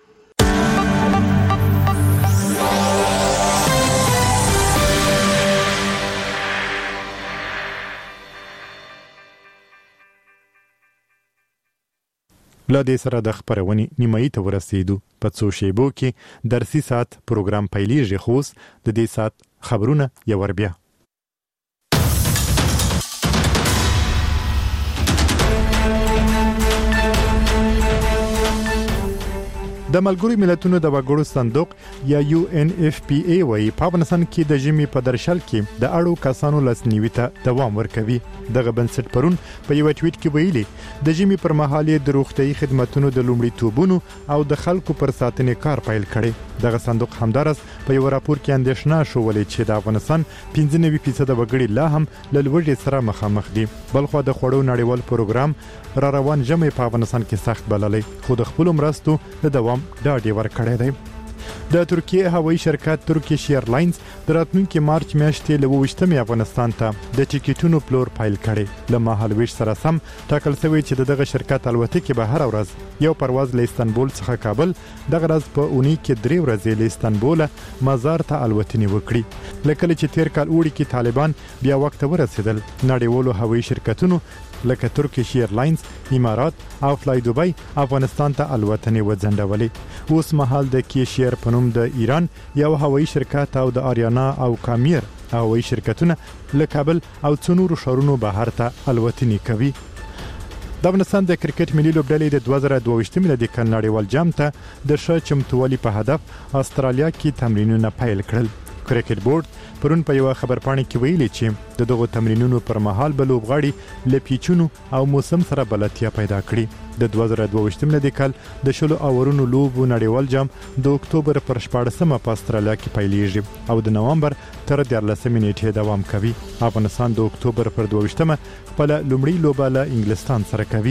لا دې سره د خبرونې نیمایي ته ورسېدو په څو شیبو کې درسي ساعت پروګرام پیلېږي خو اوس د دې ساعت خبرونه یو ور بیا. د ملګرو ملتونو د وګړو صندوق یا یو ان اف پی ای وايي په افغانستان کې د ژمي په درشل کې د اړو کسانو لاسنیوي ته دوام ورکوي. دغه بنسټ پرون په یو ټویټ کې ویلي د ژمي پر مهال د روغتيایي خدماتو د لومړیتوبونو او د خلکو پر ساتنې کار پیل کړي. دغه صندوق همدارس په یو راپور کې اندېښنه شولې چې د افغانستان پنځه نوي فیصد وګړي لا هم له لوږې سره مخامخ دي. بلخو د خوړو نړیوال پروګرام را روان ژمي په افغانستان کې سخت بللې خو د خپل مرستو د دوام ډاډ ورکړی دی. د ترکیه هوایي شرکت ترکیش ایرلاینز د راتلونکي مارچ میاشتې له اوویشتمې افغانستان ته د ټیکټونو پلور پیل کړي. له مهالویش سره سم ټاکل شوی چې دغه شرکت الوتکې به هر ورځ یو پرواز له استانبول څخه کابل دغه ورځ په اونۍ کې درې ورځې له استانبول مزار ته الوتنې وکړي. لکه چې تیر کال اوړي کې طالبان بیا وخت ورسېدل نړیوالو هوایي شرکتونو لکه ترکیش ایرلاینز امارات او فلای دوبای افغانستان ته الوتنې وځنډولې. اوس مهال د کیشیر په نوم د ایران یو هوایي شرکت او د آریانا او کامیر هوایي شرکتونه له کابل او څو نورو ښارونو بهر ته الوتنې کوي. د افغانستان د کرکټ ملي لوبډلې د دوه زره دوه ویشت میلادي کال نړیوال جام ته د ښه چمتووالي په هدف استرالیا کې تمرینونه پیل کړل. کرکټ بورډ پرون په یو خبرپاڼه کې ویلي چې د دغو تمرینونو پر مهال به لوبغاړي له پیچونو او موسم سره بلدتیا پیدا کړي. د دوه زره دوه ویشت میلادي کال د شلو اورونو لوبو نړیوال جام د اکتوبر پر شپاړسمه په استرالیا کې پیلېږي او د نوامبر تر دیارلسمې نیټې دوام کوي. افغانستان د اکتوبر پر دوه ویشتمه خپل لومړی لوبه له انګلستان سره کوي.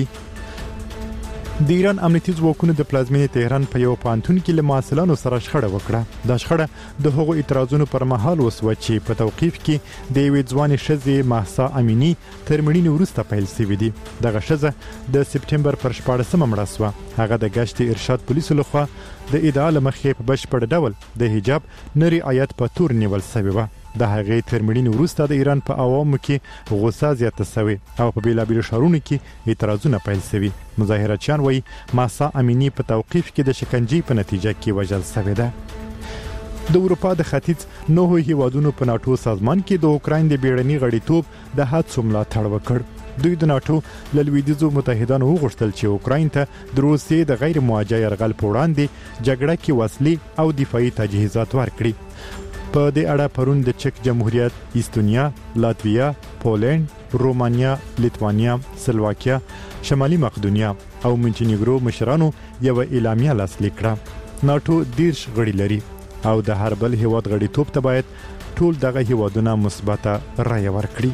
د ایران امنیتي ځواکونو د پلازمینې تهران په یو پانتون کې له محصلانو سره شخړه وکړه. دا شخړه د هغو اعتراضونو پر مهال وسوه چې په توقیف کې د یوې ځوانې ښځې مهسا امینی تر مړینې وروسته پیل شوې دي. دغه ښځه د سپټمبر پر شپاړسمه مړه شوه. هغه د ګشت ارشاد پولیسو لخوا د ادعا له مخې په بشپړ ډول د حجاب نه رعایت په تور نیول شوې وه. د هغې تر مړینې وروسته د ایران په عوامو کې غوسه زیاته شوې او په بیلابیلو ښارونو کې اعتراضونه پیل شوي. مظاهراتچیان وایي مهسا امینی په توقیف کې د شکنجې په نتیجه کې وژل شوې ده. د اروپا د ختیځ نهو هیوادونو په ناټو سازمان کې د اوکراین د بیړني غړیتوب د هڅو ملاتړ وکړ. دوی د ناټو له لویدیځو متحدانو وغوښتل چې اوکراین ته د روسیې د غیر مواجه یرغل په وړاندې جګړه کې وسلې او دفاعي تجهیزات ورکړي. په دې اړه پرون د چک جمهوریت، ایستونیا، لاتویا، پولند، رومانیا، لیتوانیا، سلواکیا، شمالي مقدونیا او مونټینیګرو مشرانو یو اعلامیه لاسلیک کړه. ناټو دیرش غړي لري او د هر بل هیواد غړیتوب ته باید ټول دغه هیوادونه مثبته رایه ورکړي.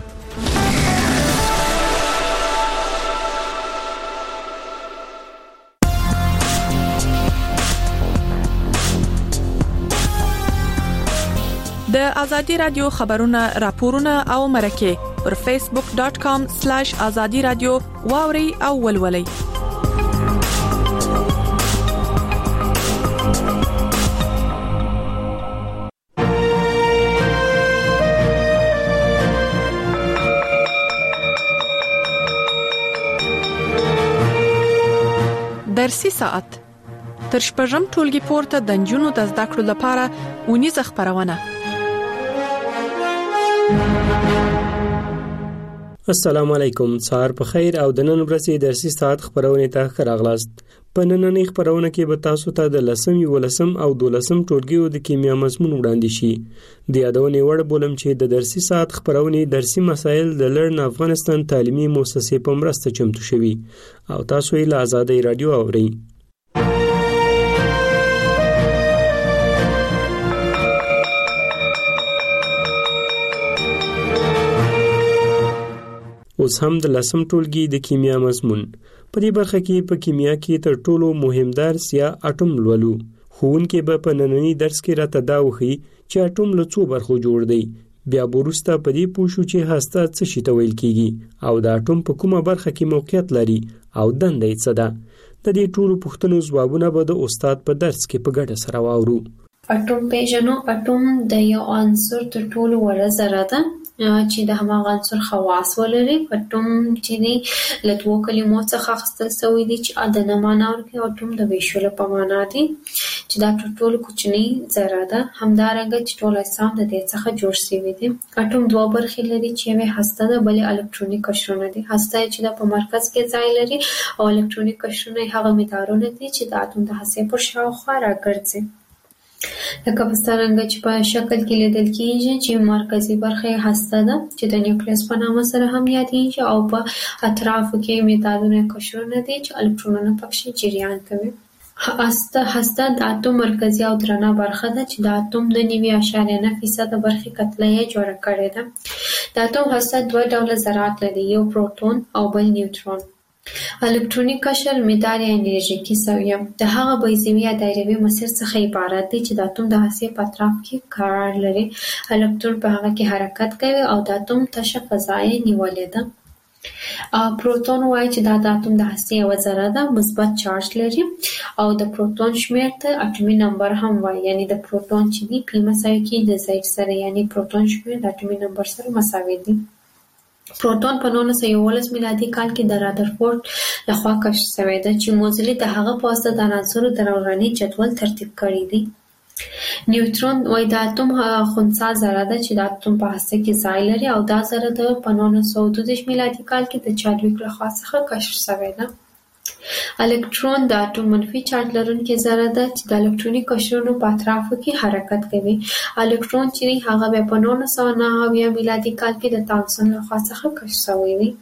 د ازادي رادیو خبرونه راپورونه او مرکه پر فیسبوک ډاٹ کام سلیش ازادي رادیو واوري او ولولي. درسي ساعت تر شپږم ټولګي پورته د نجونو د زده کړو لپاره ونیزه خبرونه. السلام علیکم، سهار په خیر او د نن ورځې درسي ساعت خبرونه ته راغلاست. په نننۍ خبرونه کې به تاسو ته د لسم یولسم او دولسم ټولګیو د کیمیا مضمون وړاندې شي. د یادونې وړ بولم چې د درسي ساعت خبرونه درسي مسایل د لرن افغانستان تعلیمي مؤسسې په مرسته چمتو شوي او تاسو یې له آزادۍ رادیو اورئ. اوس هم د لسم ټولګي د کیمیا مضمون. په دې برخه کې په کیمیا کې تر ټولو مهم درس یا اټوم لولو. ښوونکی به په نننۍ درس کې راته دا وښيي چې اټوم له څو برخو جوړ دی. بیا وروسته په دې پوه شو چې هسته څه شي ته ویل کېږي او د اټوم په کومه برخه کې موقعیت لري او دنده یې څه ده. د دې ټولو پوښتنو ځوابونه به د استاد په درس کې په ګډه سره واورو. اټوم پیژنو. اټوم د یو عنصر تر ټولو وړه ذره ده چې د هماغه عنصر خواص ولري. اټوم چې دی له دوو کلمو څخه اخیستل شوی دی چې عددونه معنا ورکوي. اټوم د ویشلو په معنا دی چې دا تر ټولو کوچنی ذره ده. همدارنګه چې ټول اجسام د دې څخه جوړ شوي دي. اټوم دوه برخې لري چې یوه هسته ده بلې الکترونیک قشرونه دي. هسته چې د په مرکز کې ځای لري او الکترونیک قشرونه هغه مدارونه دي چې د اتوم د هستې پر شاوخوا راګرځي. لکه په څرنګه چې په شکل کې لیدل کېږي چې مرکزي برخه هسته ده چې د نیوکلیس په نامه سره هم یادېږي او په اطرافو کې مدارونه قشرونه دي چې الکترونونه پکې جریان کوي. هسته هسته د اتوم مرکزي او درنه برخه ده چې د اتوم د نوي اعشاریه نه فیصد برخې کتله جوړه کړې ده. د اتوم هسته دوه ډوله ذرات لري، یو پروتون او بل نیوترون. الکترونیک قشر مدار یا انرژیکي سویه د هغه بیضوي یا دایروي مسیر څخه عبارت دی چې د اتوم د هستې په اطراف کې قرار لري. الکترون په هغه کې حرکت کوي او د اتوم تشه فضا یې نیولې ده. پروتون وایي چې دا د اتوم د هستې یوه ذره ده، مثبت چارج لري او د پروتون شمیر ته اټومي نمبر هم وایي. یعنی د پروتون چې دی پی مساوي کېږي د زید سره، یعنی پروتون شمیر د اټومي نمبر سره مساوي دی. پروتون په نولس سوه یوولس میلادي کال کې د رادرفورد لخوا کشف شوی دی چې موزلي د هغه په واسطه د عناصرو د دوراني جدول ترتیب کړی دی. نیوترون وایي د اتوم خنثی ذره ده چې د اتوم په هسته کې ځای لري او دا ذره د په نولس سوه دوه دېرش میلادي کال کې د چادویک لخوا څخه کشف شوی ده. الکترون د اټوم منفي چارج لرونکې ذره ده چې د الکتروني قشرونو په اطرافو کې حرکت کوي. الکترون چې هغه بیا په نولس سوه نهه اویا میلادي کال کې د تامسون لخوا څخه کشف شوی دی.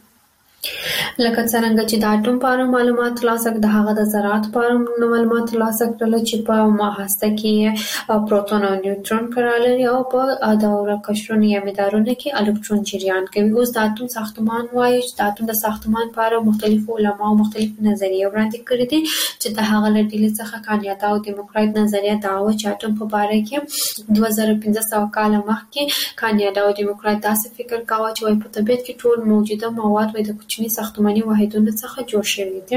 لکه څرنګه چې د اټوم په اړه معلومات ترلاسه کړل، د هغه د ذرات په اړه معلومات ترلاسه کړل چې په هسته کې پروتون او نیوترون قرار لري او په دوره قشرونو یا مدارونو کې الکترون جریان کوي. اوس د اټوم ساختمان وایي چې د اټوم د ساختمان په اړه مختلفو علماو مختلفې نظریې وړاندې کړې دي چې د هغه له ډلې څخه کانیاتا او دیموکرایت نظریه دا وه چې اټوم په باره کې دوه زره پنځه سوه کاله مخکې کانیاتا او دیموکرایت داسې فکر کاوه چې وایي په طبیعت کې ټول موجوده مواد وایي د کوچني ساختماني واحدونو څخه جوړ شوي دي.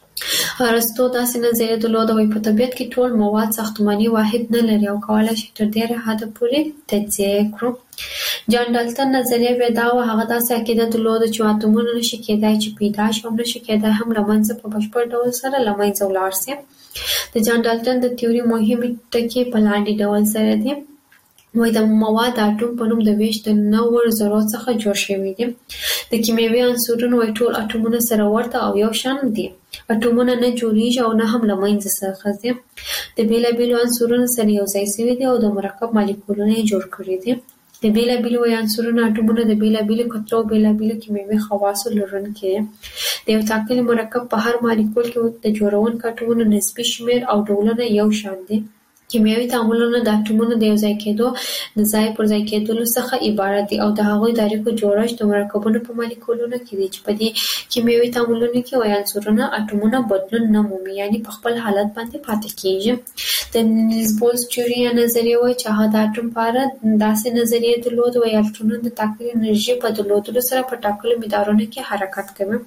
ارسطو داسې نظریه درلوده وایي په طبیعت کې ټول مواد ساختماني واحد نه لري او کولی شي تر ډېره حده پورې تجزیه یې کړو. جان ډالټن نظریه بیا دا وه، هغه داسې عقیده درلوده چې اتومونه نشي کېدای چې پیدا شي او نشي کېدای هم له منځه په بشپړ ډول سره له منځه ولاړ شي. د جان ډالټن د تیوري مهمې ټکي په لاندې ډول سره دي. وایي د مواد د اټوم په نوم د ویش د نوو ذرو څخه جوړ شوي دي. د کیمیاوي عنصرونو وایي ټول اټومونه سره ورته او یو شان دي. اټومونه نه جوړیږي او نه هم له منځه څخه ځي. د بېلابېلو عنصرونو سره یو ځای شوي دي او د مرکب مالیکولونه یې جوړ کړي دي. د بېلابېلو عنصرونو اټومونه د بېلابېلو کتلو او بېلابېلو کیمیاوي خواصو لرونکي دي. د یو ټاکلي مرکب په هر مالیکول کې د جوړونکو اټومونو نسبي شمیر او ډولونه یو شان دي. کیمیاوي تعاملونه د اټومونو د یو ځای کېدو د ځای پر ځای کېدلو څخه عبارت دي او د هغوی د اړیکو جوړښت د مرکبونو په مالیکولونو کې دی چې په دې کیمیاوي تعاملونو کې وایي عنصرونه اټومونه بدلون نه مومي، یعنې په خپل حالت باندې پاتې کېږي. د نیلز بولز تیوري یا نظریه وایي چې هغه د اټوم په اړه داسې نظریه درلوده وایي الکترونونه د ټاکلې انرژي په درلودلو سره په ټاکلو مدارونو کې حرکت کوي.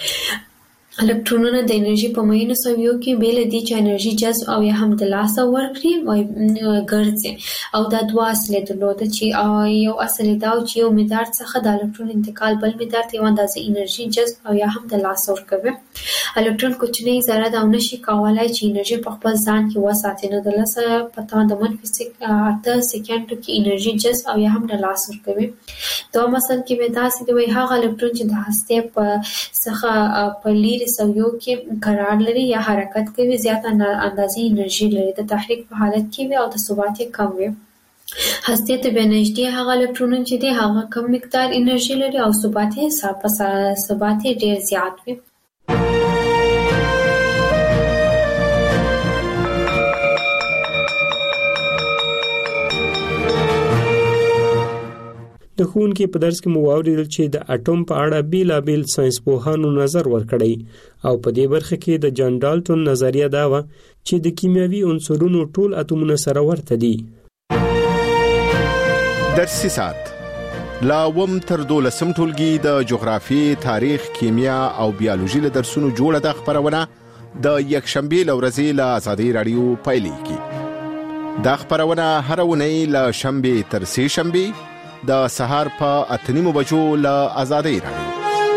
الکترونونه د انرژي په معینو سویو کې بې له دې چې انرژي جذب او یا هم د لاسه ورکړي ګرځي. او دا دوه اصل درلوده چې یو اصل دا چې یو مدار څخه د الکترون انتقال بل مدار ته یو اندازه انرژي جذب او یا هم د لاسه ورکوي. الکترون کوچنی ذره ده او نشي کولای چې انرژي په خپل ځان کې وساتي. نو د لسه په توان د منفي اته سکندو کې انرژي جذب او یا هم د لاس ورکوي. دا مثلا کې به داسې دی وایي هغه الکترون چې د هسته په څخه په لیرې سویو کې قرار لري یا حرکت کوي زیات اندازې انرژي لري، د تحریک په حالت کې وي او د ثبات یې کم وي. هسته ته به نږدې هغه الکترونونه چې دی هغه کم مقدار انرژي لري او ثبات یې ثبات یې ډیر زیات وي. د ښوونکي په درس کې مو واورېدل چې د اټوم په اړه بیلابیل ساينس پوهانو نظر ورکړی او په دې برخه کې د جان ډالټون نظریه دا و چې د کیمیاوي عنصرونو ټول اتومونه سره ورته دي. درسي سات لا وم تر دولسم ټولګي د جغرافي، تاریخ، کیمیا او بیولوژي له درسونو جوړه د خبرونه د یکشنبه لورځي له آزادي رادیو پایلیږي. دا خبرونه هر ونې له شنبه تر سه شنبه د سهار په اتنیمو بجو له آزادي رادیو.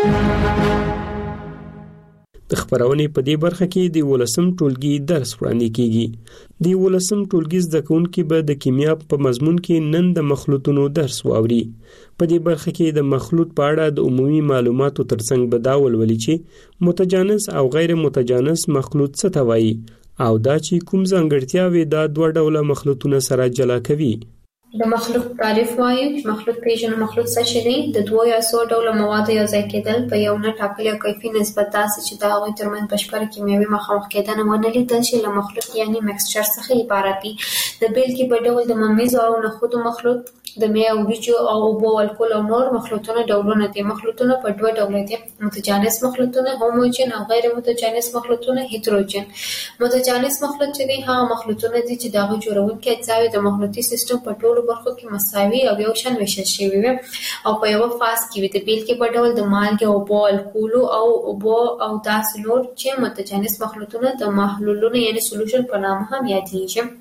د خبرونې په دې برخه کې د ولسم ټولګي درس وړاندې کیږي. د ولسم ټولګي زده کوونکي به د کیمیا په مضمون کې نن د مخلوطونو درس واوري. په دې برخه کې د مخلوط په اړه د عمومي معلوماتو ترڅنګ به دا ولولي چې متجانس او غیر متجانس مخلوط څه ته وایي او دا چې کوم ځانګړتیاوې دا دوه ډوله مخلوطونه سره جلا کوي. د مخلوط تعریف وایي چې مخلوط پیژنو. مخلوط څه شی دی؟ د دوه یا څو ډوله موادو یو ځای کېدل په یو نه ټاکلي کیفي نسبت داسې چې د هغوی ترمنځ بشپړه کیمیاوي مخامخ کېدنه ونه لیدل شي له مخلوط یعنی مکسچر څخه عبارت دي. د بیلګې په ډول د ممیزو او نخودو مخلوط، د مې او وریجو او اوبو الکول او نور مخلوطونه ډولونه دي. مخلوطونه په دوه ډوله دي: متجانس مخلوطونه هوموجن او غیر متجانس مخلوطونه هیتروجن. متجانس مخلوط چې دي هغه مخلوطونه دي چې د هغوی جوړونکي اجزاوې د مخلوطي سیستم په ټولو برخو کې مساوي او یو شان ویشل شوي وي او په یوه فاز کې وي. د بیلګې په ډول د مالګې، اوبو، الکولو او اوبو او داسې نور چې متجانس مخلوطونه د محلولونو یعنی سولوشن په نامه هم یادېږي.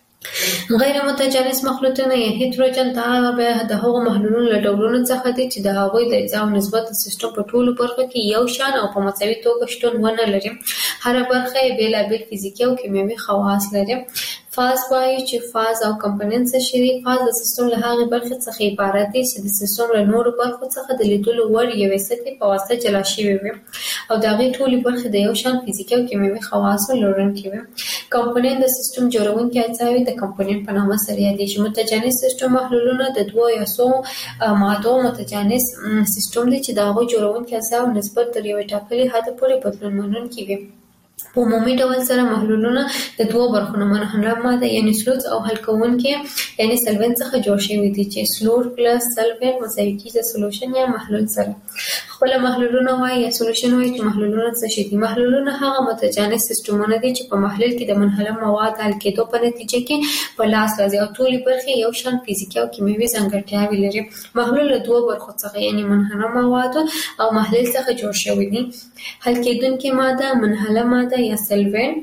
غیر متجانس مخلوطونه یا هیتروجن دا به د هغو محلولونو له ډولونو څخه دي چې د هغوی د اجزاو نسبت د سیستم په ټولو برخو کې یو شان او په مساوي توګه شتون ونه لري. هره برخه یې بېلابېل فزیکي او کیمیاوي خواص لري. فاز وایي چې فاز او کمپوننټ څه شي دي؟ فاز د سیستم له هغې برخې څخه عبارت دی چې د سیستم له نورو برخو څخه د لیدلو وړ یوې سطحې په واسطه جلا شوي وي او د هغې ټولې برخې د یو شان فزیکي او کیمیاوي خواصو لرونکي وي. کمپوننټ د سیستم جوړونکي اجزاوې د کمپوننټ په نامه سره یادېږي. متجانس سیستم محلولونه د دوه یا څو مادو متجانس سیستم دی چې د هغوی جوړونکي اجزاو نسبت تر یوې ټاکلي حده پورې بدلون منونکي وي. په عمومي ډول سره محلولونه د دوه برخو نه منحله ماده یعنی سلوټ او حل کوونکي یعنی سلوین څخه جوړ شوي دي چې سلوټ پلس سلوین مساوي کیږي د سولوشن یا محلول سره. خپل محلولونه وایي یا سولوشن وایي چې محلولونه څه شي دي؟ محلولونه هغه متجانس سیستمونه دي چې په محلول کې د منحله مواد حل کېدو په نتیجه کې په لاس راځي او ټولې برخې یو شان فزیکي او کیمیاوي ځانګړتیاوې لري. محلول له دوه برخو څخه یعنی منحله مواد او محلول څخه جوړ شوی دي. حل کېدونکې ماده منحله ماده یا سلوین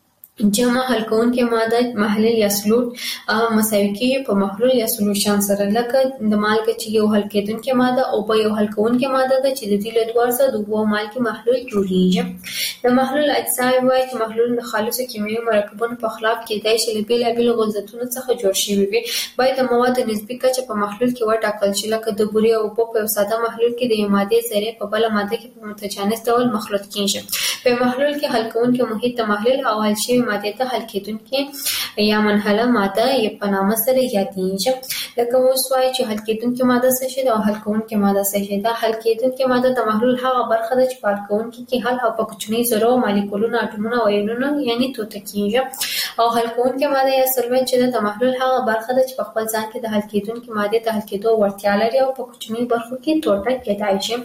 جمع حل کوونکې ماده محلول یا سلوټ مساوي کیږي په محلول یا سولوشن سره. لکه د مالګې چې یو حل کېدونکې ماده او په یو حل کوونکې ماده ده چې د دې له دواړو څخه د اوبو او مالګې محلول جوړیږي. د محلول اجزاوې وایي چې محلول د خالصو کیمیاوي مرکبونو په خلاف کېدای شي له بېلابېلو غلظتونو څخه جوړ شوي وي. باید د موادو نسبي کچه په محلول کې وټاکل شي. لکه د بورې او اوبو په یو ساده محلول کې د یوې مادې ذرې په بله ماده کې په متجانس ډول مخلوط کېږي. په محلول کې حل کوونکي محیط د محلول او حل شوي مادې ته حل کېدونکې یا منحله ماده یې په نامه سره یادېږي. لکه اوس وایي چې حل کېدونکې ماده څه شی ده او حل کوونکې ماده څه شی ده. حل کېدونکې ماده د محلول هغه برخه ده چې په حل کوونکي کې حل او په کوچنیو ذرو مالیکولونو اټومونو او ایونونو یعنې توته کېږي. او حل کوونکې ماده یا سولوین چې ده د محلول هغه برخه ده چې په خپل ځان کې د حل کېدونکې مادې ته حل کېدو وړتیا لري او په کوچنیو برخو کې ټوټه کېدای شي.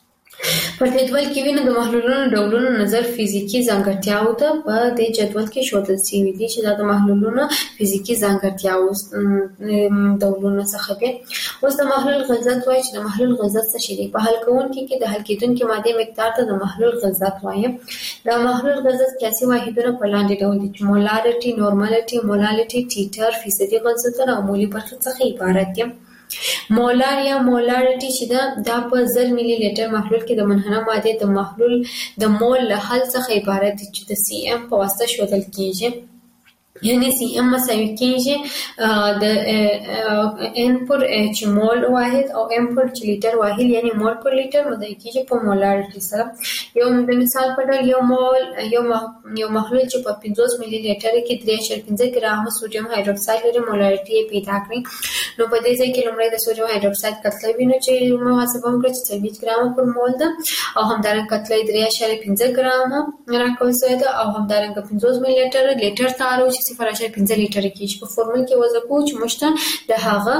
په جدول کې وینو د محلولونو ډولونو نظر فزیکي ځانګړتیاو ته په دې جدول کې ښودل شوي دي چې دا د محلولونو فزیکي ځانګړتیاو ډولونه څخه دي. اوس د محلول غلظت وایي چې د محلول غلظت څه شی دی؟ په حل کوونکي کې د حل کېدونکې مادې مقدار ته د محلول غلظت وایي. د محلول غلظت قیاسي واحدونه په لاندې ډول دي چې مولارټي، نورمالټي، مولالټي، ټیټر، فیصدي غلظتونه او مولي برخې څخه عبارت دي. مولار یا مولارټي چې دا د په زر ملي لیټر محلول کې د منحنه ماده د محلول د مول له حل څخه عبارت دی چې د سی ام په واسطه ښودل کیږي. یعنی سی ام مساوي کیږي د ان پر اچ مول واحد او ام پر لیټر واحد یعنی مول پر لیټر مدای کیږي په مولارټي سره. یو د مثال په ډول یو مول یو یو محلول چې په پنځوس ملي لیټر کې درې اعشاریه پنځه ګرام سوډیم هایدروکساید لري مولارټي پیدا کړي. نو په دې ځای کې لومړی د سوډیم هایدروکساید کتله وینو چې محاسبه وکړو چې څلوېښت ګرام پر مول ده او همدارنګه کتله درې اعشاریه پنځه ګرام راکول شوې ده او همدارنګه پنځوس ملي لیټر لیټر تارو چې صفر اعشاریه پنځه لیټر کېږي. په فورمول کې وضع کوو چې موږ ته د هغه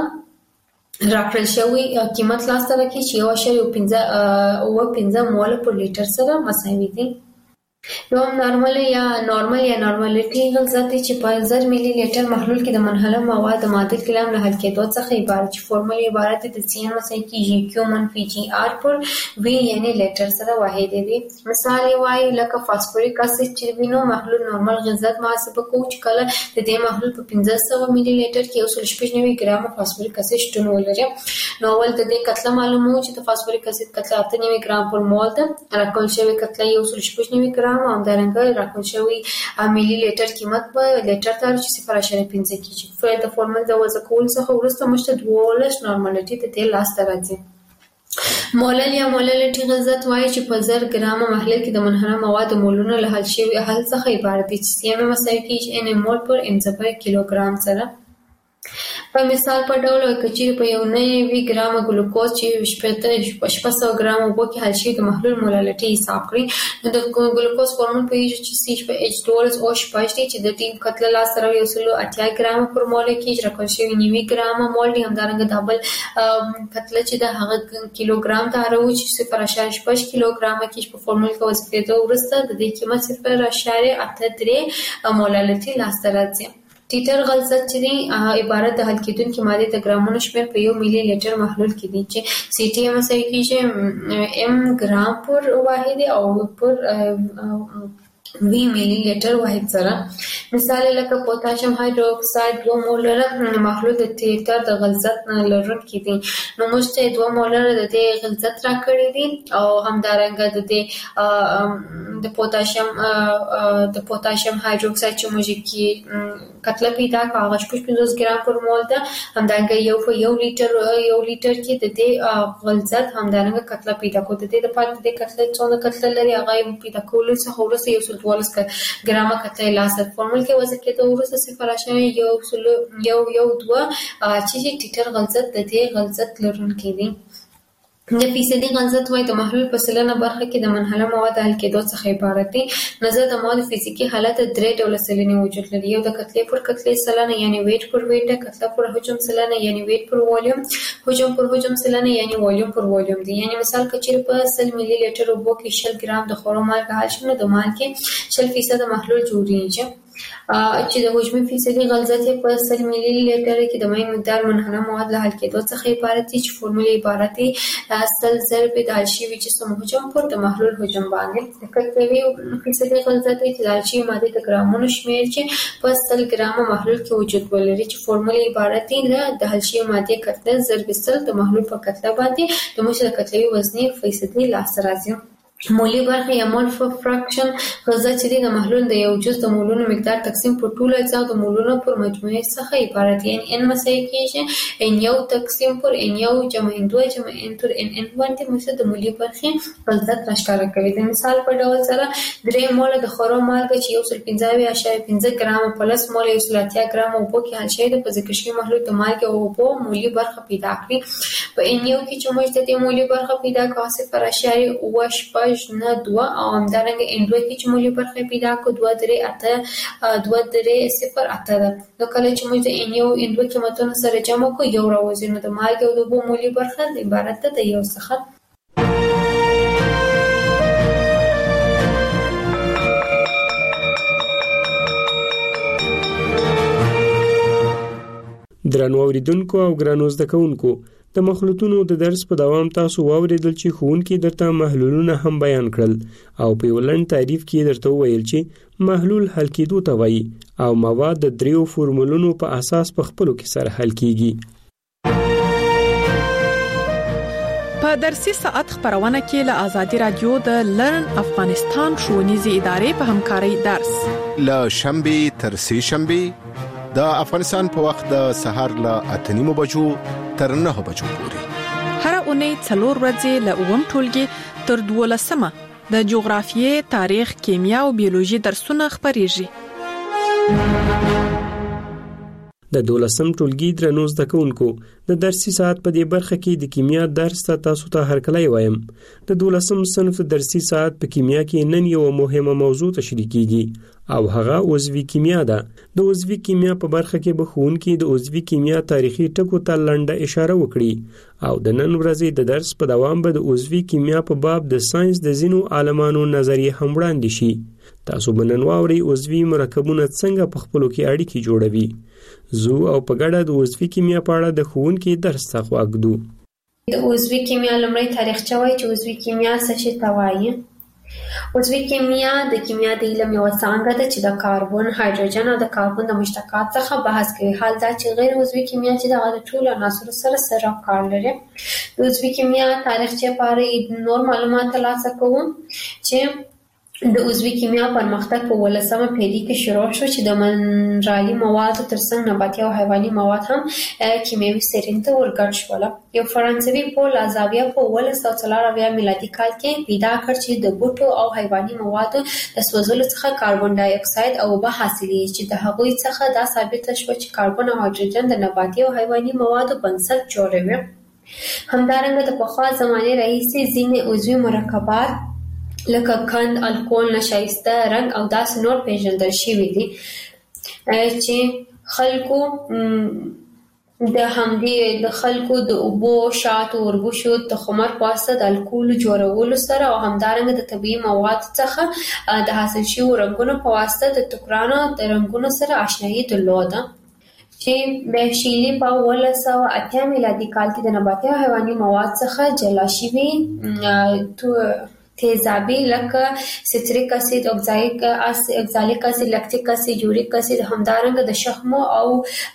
راکړل شوی قیمت لاسته راکړي چې یو اعشاریه پنځه اوه پنځه مول پر لیټر سره مساوي دي. یو نارمل یا نارمل یا نارمالټي غلظت چې په زر ملي لیټر محلول کې د منحله مواد د معادل کلام له حل کېدو څخه عبارت چې فورمول عبارت د سی ان مساوي کیږي کیو منفي جی آر پر وی یعنی لیټر سره واحد دی. مثال یې وایي لکه فاسفوریک اسید چې وینو محلول نارمل غلظت محاسبه کوو چې کله د دې محلول په پنځه سوه ملي لیټر کې یو سل شپږ نوي ګرام فاسفوریک اسید شتون ولري. نو اول د دې کتله معلومو چې د فاسفوریک اسید کتله اته نوي ګرام پر مول ده. راکول شوی کتله یو سل شپږ نوي ګرام او همدارنګه راکول شوی ملي لیټر قیمت په لیټر تر چې صفر اعشاریه پنځه کېږي. فعل د فورمول د وضع کولو څخه وروسته موږ ته دولس نارمالټي د دې لاسته راځي. مولل یا موللټي غلظت وایي چې په زر ګرام محلول کې د منحنه مواد مولونه له حل شوي حل څخه عبارت دي چې سی ام مساوي کېږي ان مول پر ام څپه کیلوګرام سره. په مثال په ډول کچیر په یو نوي ګرام ګلوکوز چې شپږ سوه ګرام اوبو کې حل شوي د محلول مولالټي حساب کړئ. نو د ګلوکوز فورمول پوهیږو چې سی په ایچ دولس او شپږ دی چې د ټیم کتله لاس سره یو سل اتیا ګرام پر مول کې راکول شوی نوي ګرام مول دی. همدارنګه دابل کتله چې د هغه کیلوګرام ته راو چې صفر اعشاریه شپږ کیلوګرام کې په فورمول کې وظیفه ده ورسته د دې قیمت صفر اعشاریه اته درې مولالټي لاس راځي. ټیټر غلظت چې دی عبارت د حل کېدونکي مادې د ګرامونو شمېر په یو ملي لیټر محلول کې دی چې سی ټي ام مساوي کېږي ام ګرام پر واحد او پر وی ملي لیټر واحد سره. مثال لکه پوتاشیم هایدروکساید دوه مولره محلول د ټیټر د غلظت لرونکي دي. نو موږ ته دوه مولره د دې غلظت راکړي دي او همدارنګه د دې د پوتاشیم د پوتاشیم هایدروکساید چې موږ کې کتله پیدا کړه هغه شپږ پنځوس ګرام پر مول ده. همدارنګه یو په یو لیټر یو لیټر کې د دې غلظت همدارنګه کتله پیدا کړو. د دې لپاره د دې کتله څونه کتله لري هغه پیدا کولو څخه وروسته یو سل دولس ګرامه کتله لاسه فورمول کې وضع کېدو وروسته صفر اعشاریه یو سل یو یو دوه چې ټیټر غلظت د دې غلظت لرونکی دی. د فیصدي غلظت وایي د محلول په سلنه برخه کې د منحله مواد حل کېدو څخه عبارت دی. نظر د مواد فزیکي حالت درې ډوله سلنې وجود لري. یو د کتلې پر کتلې سلنه یعنی ویټ پر ویټ ده. کتله پر حجم سلنه یعنی ویټ پر والیوم. حجم پر حجم سلنه یعنی والیوم پر والیوم دی. یعنی مثال کچیر په سل ملي لیټر اوبو کې شل ګرام د خورو مالګه حل شي نو د مالګې شل فیصد محلول جوړیږي. چې د حجمي فیصدي غلظت په سل ملي لیټر کې د مایع مقدار منحنه مواد له حل کېدو څخه عبارت دی چې فورمول عبارت دی سل ضرب د حل شوي جسم حجم پر د محلول حجم باندې. د کتلوي فیصدي غلظت چې د حل شوي مادې د ګرامونو شمېر چې په سل ګرامه محلول کې وجود ولري چې فورمول عبارت دی د حل شوي مادې کتله ضرب سل د محلول په کتله باندې د موږ د کتلوي وزني فیصدي لاسته راځي. مولی برخه یا مول فراکشن غلظت چې د محلول د یو جز د مولونو مقدار تقسیم پر ټولو اجزا د مولونو پر مجموعه څخه عبارت دی. یعنی ان مساوي کېږي ان یو تقسیم پر ان یو جمع ان دوه جمع ان تر ان ان باندې موږ د مولی برخه غلظت راښکاره کوي. د مثال په ډول سره درې موله د خورو مالګه چې یو سل پنځه اعشاریه پنځه ګرام پلس موله یو سل اتیا ګرام اوبو کې حل شوی د په ذکر شوي محلول د مالګې او اوبو مولی برخه پیدا کړي. په ان یو کې چې موږ د دې مولی برخه پیدا کړو صفر اعشاریه اوه شپږ نه دوه او همدارنګه ان دوه کې چې مولی برخه پیدا کړو دوه درې اته دوه درې صفر اته ده. نو کله چې موږ د ان یو ان دوه قیمتونه سره جمع کړو یو راوځي نو د مالګې او د اوبو مولی برخه عبارت ده د یو څخه. درنو اوریدونکو او ګرانو زده کوونکو د مخلوطونو د درس په دوام تاسو واوریدل چې ښوونکي درته محلولونه هم بیان کړل او په یو لنډ تعریف کې درته وویل چې محلول حل کېدو ته وایي او مواد د دریو فورمولونو په اساس په خپلو کې سره حل کیږي. په درسي ساعت خبرونه کې له آزادي رادیو د لرن افغانستان ښوونیزې ادارې په همکارۍ درس له شنبه تر سه شنبه د افغانستان په وخت د سهار له اته نیمو بجو تر نه بجو پورې هر اونۍ څلور ورځې له اووم ټولګي تر دولسمه د جغرافیې، تاریخ، کیمیا او بیولوژي درسونه خبريږي. د دولسم ټولګي درنو زده کوونکو د درسي ساعت په دې برخه کې د کیمیا درس ته تاسو ته هرکلی وایم. د دولسم صنف درسي ساعت په کیمیا کې نن یو مهمه موضوع تشریح کیږي او هغه عضوي کیمیا ده. د عضوي کیمیا په برخه کې به ښوونکي د عضوي کیمیا تاریخي ټکو ته لنډه اشاره وکړي او د نن ورځې د درس په دوام به د عضوي کیمیا په باب د ساينس د ځینو عالمانو نظریې هم وړاندې شي. تاسو به نن واورئ عضوي مرکبونه څنګه په خپلو کې اړیکې جوړوي. زو او په ګډه د عضوي کیمیا په اړه د ښوونکي درس ته غوږ دو. د عضوي کیمیا لومړی تاریخچه وایي چې عضوي کیمیا څه شي ته وایي. عضوي کیمیا د کیمیا د علم یوه څانګه ده چې د کاربن، هایدروجن او د کاربن د مشتقات څخه بحث کوي. حال دا چې غیر عضوي کیمیا چې دغه د ټولو عناصرو سره سره کار لري. د عضوي کیمیا تاریخچه په اړه نور معلومات ترلاسه کوو چې د عضوي کیمیا پرمختګ په ولسمه پیړۍ کې شروع شو چې د منرالي موادو ترڅنګ نباتي او حیواني مواد هم کیمیاوي سرین ته ورګډ شول. یو فرانسوي پول ازاویه په اوولس سوه څلور اویا میلادي کال کې پیدا کړ چې د بوټو او حیواني موادو د سوځولو څخه کاربن ډای اکساید او اوبه حاصلېږي چې د هغوی څخه دا ثابته شوه چې کاربن او هایدروجن د نباتي او حیواني موادو بنسټ جوړوي. همدارنګه د پخوا زمانې راهیسې ځینې عضوي مرکبات لکه کند، الکول، نشایسته رنګ او داسې نور پیژندل شوي دي چې خلکو د همدې د خلکو د اوبو، شاتو، وربشو، تخمر په واسطه د الکول جوړولو سره او همدارنګه د طبیعي موادو څخه د حاصل شویو رنګونو په واسطه د ټوکرانو د رنګونو سره آشنایي درلوده چې د شیلي په اوولس سوه اتیا میلادي کال کې د نباتي او حیواني مواد څخه جلا شوي تیزابي لکه سیتریک اسید، اکزالیک اسید، لکتیک اسید، یوریک اسید، همدارنګه د شحمو او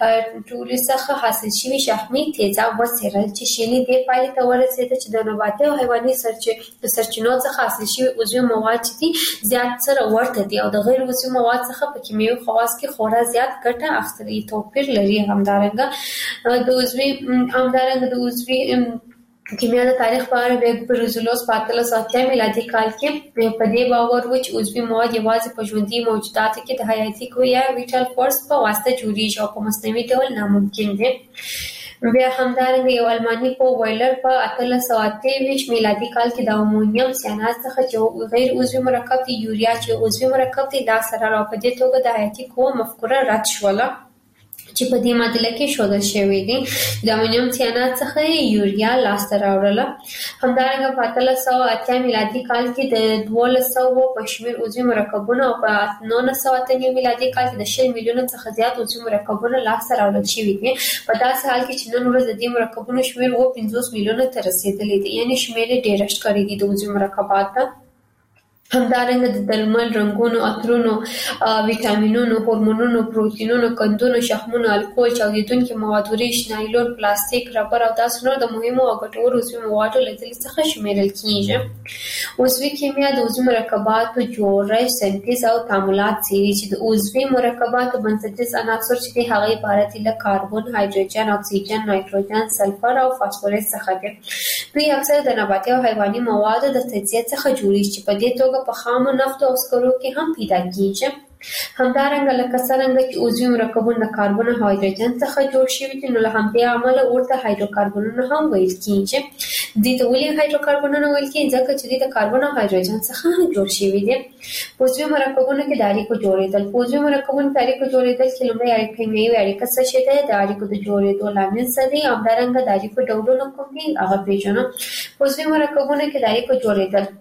ټولو څخه حاصل شوي شحمي تیزاب وڅېړل چې شیلي دې پایلې ته ورسېده چې د نباتي او حیواني سرچینو څخه حاصل شوي عضوي مواد چې دي زیات سره ورته دي او د غیر عضوي مواد څخه په کیمیاوي خواص کې خورا زیات ګټه اخیستل توپیر لري. همدارنګه د عضوي همدارنګه د عضوي کیمیا د تاریخ په اړه د بروزولوس په اتلس سوه اتیا میلادي کال کې په دې باور و چې عضوي مواد یوازې په ژوندي موجوداتو کې د حیاتي قوې یا ویټال فورس په واسطه جوړیږي او په مصنوعي ډول ناممکن دي. بیا همدارنګه یو الماني په وایلر په اتلس سوه اته ویشت میلادي کال کې د امونیم سیانات څخه چې غیر عضوي مرکب دی یوریا چې عضوي مرکب دی لاس سره راو په دې توګه د حیاتي قوې مفکوره رد شوله چې په دې معادله کې ښودل شوی دی. د امونیم سیانات څخه یوریا لاسته راوړله. همدارنګه په اتلس سوه اتیا میلادي کال کې د دولس سوه په شمېر عضوي مرکبونه او په نولس سوه اته نوي میلادي کال کې د شل میلیونه څخه زیات عضوي مرکبونه لاسته راوړل شوي دي. په داسې حال کې چې نن ورځ د دې مرکبونو شمېر اووه پنځوس میلیونه ته رسېدلی دی، یعنې شمېر یې ډېر ښکارېږي د عضوي مرکباتو. همدارنګه د درمل، رنګونو، عطرونو، ویټامینونو، هورمونونو، پروتینونو، قندونو، شحمونو، الکول، چاودیدونکي مواد، وریښ، نایلون، پلاستیک، ربر او داسې نور د مهمو او ګټورو عضوي موادو له ډلې څخه شمیرل کیږي. عضوي کیمیا د عضوي مرکباتو جوړښت، سنتیز او تعاملات څېړي چې د عضوي مرکباتو بنسټیز عناصر چې دي هغه عبارت دي له کاربن، هایدروجن، اکسیجن، نایتروجن، سلفر او فاسفورس څخه دي. دوی اکثر د نباتي او حیواني موادو د تجزیه څخه جوړیږي چې په دې توګه په خامو نفتو او سکرو کې هم پیدا کیږي. همدارنګه لکه څرنګه چې عضوي مرکبونه د کاربن او هایدروجن څخه جوړ شوي دي نو له همدې امله ورته هایدروکاربنونه هم ویل کیږي. دوی ته ولې هایدروکاربنونه ویل کیږي؟ ځکه چې دوی د کاربن او هایدروجن څخه جوړ شوي دي. په عضوي مرکبونو کې د اړیکو جوړېدل په عضوي مرکبونو کې اړیکو جوړېدل چې لومړی اړیکه کیمیاوي اړیکه څه شی دی، د اړیکو د جوړېدو لامل څه دی، همدارنګه د اړیکو ډولونه کوم دي هغه پېژنو. په عضوي مرکبونو کې د اړیکو جوړېدل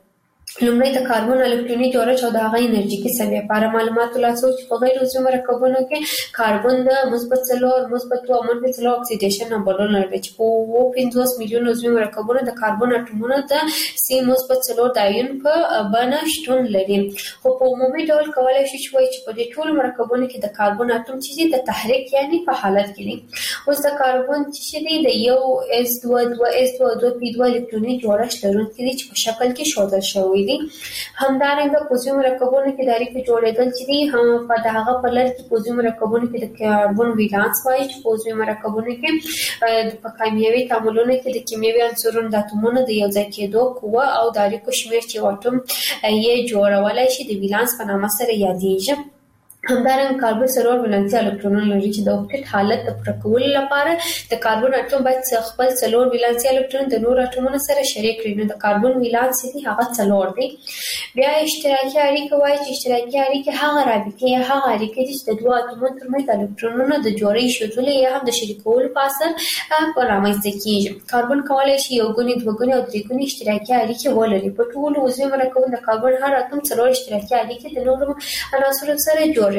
لومړی د کاربن الکتروني جوړښت او د هغه انرژیکي سویې لپاره معلوماتو لاسو چې په غیر عضوي مرکبونو کې کاربن د مثبت څلور مثبت او منفي څلور اکسیډیشن نمبرونه لري چې په اووه پنځوس میلیون عضوي مرکبونو د کاربن اټومونو د سی مثبت څلور د آیون په بڼه شتون لري. خو په عمومي ډول کولای شي چې وایي چې په دې ټولو مرکبونو کې د کاربن اټوم چې د تحریک یعنی په حالت کې دي. اوس د کاربن چې دی د یو اس دوه دوه اس دوه دوه پی دوه الکتروني جوړښت لرونکي دي چې په شکل کې ښودل شوی دي. همدارنګه په عضوي مرکبونو کې د اړیکو جوړېدل چې دي هم په دغه په لړ کې په عضوي مرکبونو کې د کاربن ولانس وایي چې په عضوي مرکبونو کې په کیمیاوي تعاملونو کې د کیمیاوي عنصرونو د اتومونو د یو ځای کېدو قوه او د اړیکو شمېر چې اټوم یې جوړولای شي د ولانس په نامه سره یادېږي. همدارنګه کاربن څلور ولانسي الکترونونه لري چې د اوکټیت حالت د پوره کولو لپاره د کاربن اټوم باید خپل څلور ولانسي الکترون د نور اټومونو سره شریک کړي. نو د کاربن ولانس دی هغه څلور دی. بیا اشتراکي اړیکه وایي چې اشتراکي اړیکه هغه رابطه یا هغه اړیکه دي چې د دوه اټومونو ترمنځ د الکترونونو د جوړې شدول یا هم د شریکولو په اثر په رامنځته کیږي. کاربن کولای شي یو ګونی دوه ګونی او درې ګونی اشتراکي اړیکې ولري. په ټولو عضوي مرکبونو د کاربن هر اتوم څلور اشتراکي اړیکې د نورو عناصرو سره جوړوي.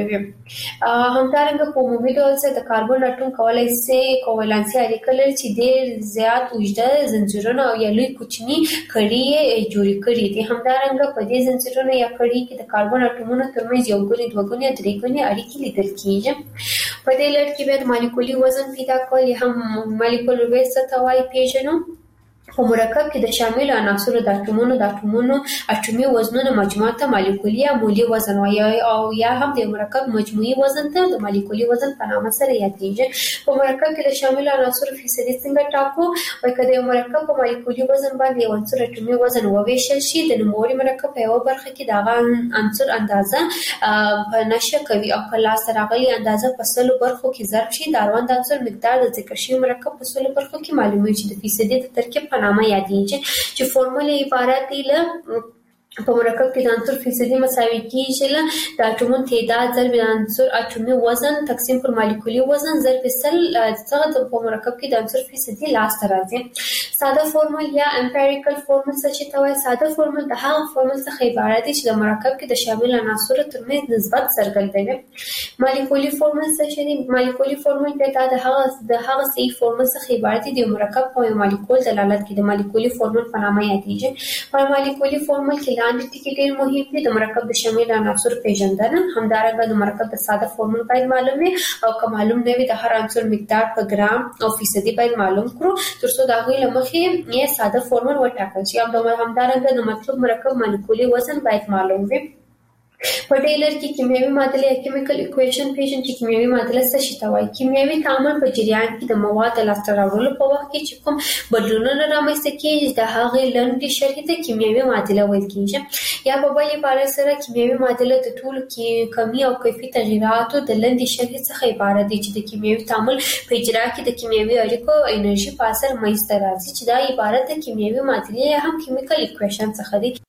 همدارنګه په عمومي ډول سره د کاربن اټوم کولای شي کوولانسي اړیکه لري چې ډېر زیات اوږده زنجیرونه او یا لوی کوچني کړي جوړ کړي دي. همدارنګه په دې زنجیرونو یا کړي کې د کاربن اټومونو ترمنځ یو ګونی دوه ګونی درې ګونی اړیکې لیدل کیږي. په دې لړ کې به د مالیکولي وزن پیدا کول هم مالیکول ویټ څه ته وایي پیژنو. په مرکب کې د شامل عناصرو د اټومونو د اټومونو اټومي وزنونو مجموعه ته مالیکولي یا مولي وزن وایي او یا هم د مرکب مجموعي وزن ته د مالیکولي وزن په نامه سره یادېږي. په مرکب کې د شامل عناصرو فیصدي څنګه ټاکو؟ وایي که د یو مرکب په مالیکولي وزن باندې یو عنصر اټومي وزن وویشل شي د نوموړي مرکب په یوه برخه کې د هغه عنصر اندازه په نښه کوي او که لاسته راغلې اندازه په سلو برخو کې ضرب شي د اړوند عنصر مقدار د ذکر شوي مرکب په سلو برخو کې معلومیږي چې د فیصدي د ترکیب په نامه یادېږي چې فورمول عبارت دی له په مرکب کې د عنصر فیصدي مساوي کیږي له د اټومونو تعداد ضرب د عنصر اټومي وزن تقسیم پر مالیکولي وزن ضرب سل څخه په مرکب کې د عنصر فیصدي لاسته راځي. ساده فورمول یا امپیریکل فورمول څه ته وایي؟ ساده فورمول د هغه فورمول څخه عبارت دی چې د مرکب کې د شامل عناصرو ترمنځ نسبت څرګندوي. مالیکولي فورمول څه دی؟ مالیکولي فورمول بیا د هغه د هغه صحیح فورمول څخه عبارت دی د مرکب په مالیکول دلالت کوي. د مالیکولي فورمول په نامه یادېږي. په مالیکولي فورمول کې لاندې ټکي ډېر مهم دي. د مرکب د شامل عناصرو پیژندنه، همدارنګه د مرکب د ساده فورمول باید معلوم وي او که معلوم نه وي د هر عنصر مقدار په ګرام او فیصدي باید معلوم کړو ترڅو د هغوی له مخې یې ساده فورمول وټاکل شي. همدارنګه د مطلوب مرکب مالیکولي وزن باید معلوم وي. په دې لړ کې کیمیاوي معادله یا کیمیکل ایکویشن پیژنئ چې کیمیاوي معادله څه شي ته وایي. کیمیاوي تعامل په جریان کې د مواد د لاسته راوړلو په وخت کې چې کوم بدلونونه رامنځته کېږي د هغې لنډې شرحې ته کیمیاوي معادله ویل کېږي. یا په بل عبارت سره کیمیاوي معادله د ټولو کمي او کیفي تغییراتو د لنډې شرحې څخه عبارت دی چې د کیمیاوي تعامل په اجرا کې د کیمیاوي اړیکو او انرژي په اثر منځته راځي چې دا عبارت د کیمیاوي معادلې یا هم کیمیکل ایکویشن څخه دی.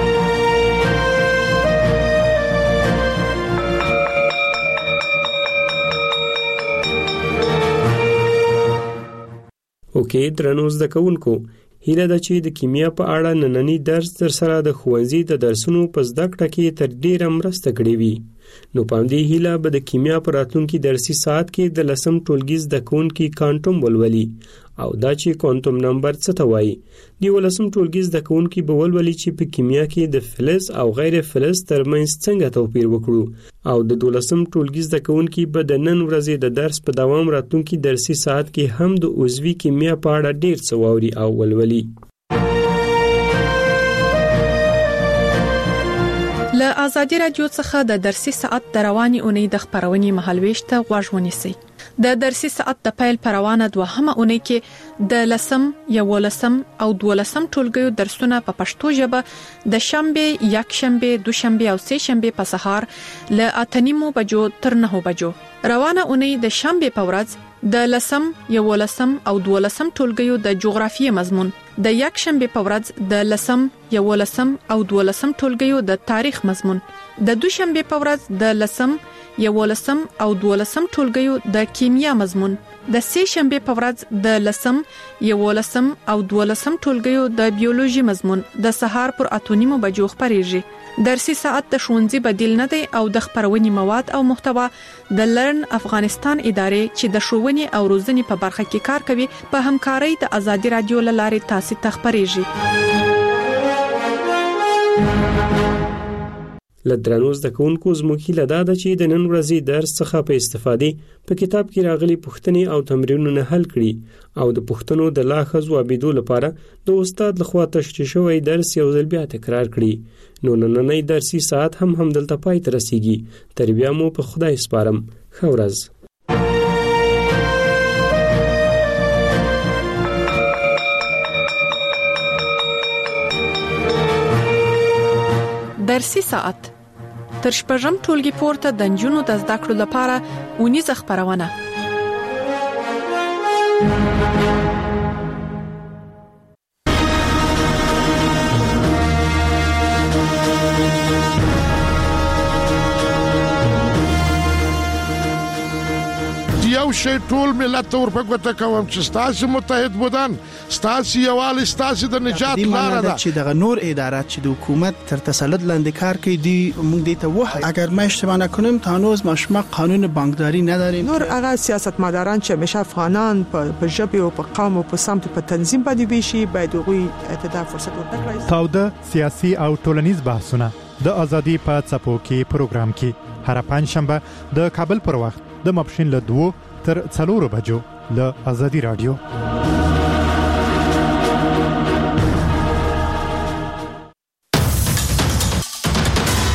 اوکې درنو زده کوونکو، هیله ده چې د کیمیا په اړه نننی درس در سره د ښوونځي د درسونو په زده کړه کې تر ډیره مرسته کړې وي. نو په همدې هیله به د کیمیا په راتلونکي درسي ساعت کې د لسم ټولګي زده کوونکي کوانټم ولولي او دا چې کوانټم نمبر څه ته وایي. د یولسم ټولګي زده کوونکي به ولولي چې په کیمیا کې د فلز او غیر فلز ترمنځ څنګه توپیر وکړو او د دولسم ټولګي زده کوونکي به د نن ورځې د درس په دوام راتلونکي درسي ساعت کې هم د عضوي کیمیا په اړه ډیر څه واوري او ولولي. له آزادي رادیو څخه د درسي ساعت د رواني اونۍ د خبرونې مهالويش ته غوږ ونیسئ. د درسي ساعت د پیل پروانه دوهمه اونۍ کې د لسم، یولسم او دولسم ټولګیو درسونه په پښتو ژبه د شنبه، یکشنبه، دوشنبه او سه شنبه په سهار له اتنیمو بجو تر نهو بجو. روانه اونۍ د شنبه په ورځ د لسم، یولسم او دولسم ټولګیو د جغرافیې مضمون د یک شنبه په ورځ د لسم یولسم او دولسم ټولګیو د تاریخ مضمون، د دوشنبه په ورځ د لسم یولسم او دولسم ټولګیو د کیمیا مضمون، د سه شنبه په ورځ د لسم یولسم او دولسم ټولګیو د بیولوژي مضمون د سهار پر اتونیمو بجو خبريږي. درسي ساعت د ښوونځي بدیل نه دی او د خبرونې مواد او محتوا د لرن افغانستان ادارې چې د ښوونې او روزنې په برخه کې کار کوي په همکارۍ د ازادي رادیو لارې تاسو ته خبريږي. لدرانو زده کوونکو زموږ هیله دا ده چې د نن ورځې درس څخه په استفادې په کتاب کې راغلي پوښتنې او تمرینونه حل کړي او د پوښتنو د لا ښه ځوابېدو لپاره د استاد لخوا تشریح شوی درس یو ځل بیا تکرار کړي. نو نننی درسي ساعت هم همدلته پای ته رسیږي. تر بیا مو په خدای سپارم. ښه ورځ. درسي ساعت تر شپږم ټولګي پورته د نجونو د زده کړو لپاره اونیزه خبرونه. یو شی ټول ملت ته ورپګوته کوم چې ستاسو متحد بودن ستاسو یوال ستاسو د نجات لاره ده چې دغه نور ادارات چې د حکومت تر تسلط لاندې کار کوي دی موږ دې ته وایو اگر ما اشتباه نکنم تا هنوز ما قانون بانکداری نداریم. نور هغه سیاستمداران چې همیشه افغانان په ژبه او په قوم او په سمت په تنظیم باندې ویشي باید غوي اعتدال فرصت ورکړي. تاوده سیاسي او ټولنیز بحثونه د ازادي په څپو کې پروګرام کې هر پنځشنبه د کابل پر وخت د ماپښین له دوه تر څلورو بجو له ازادي رادیو.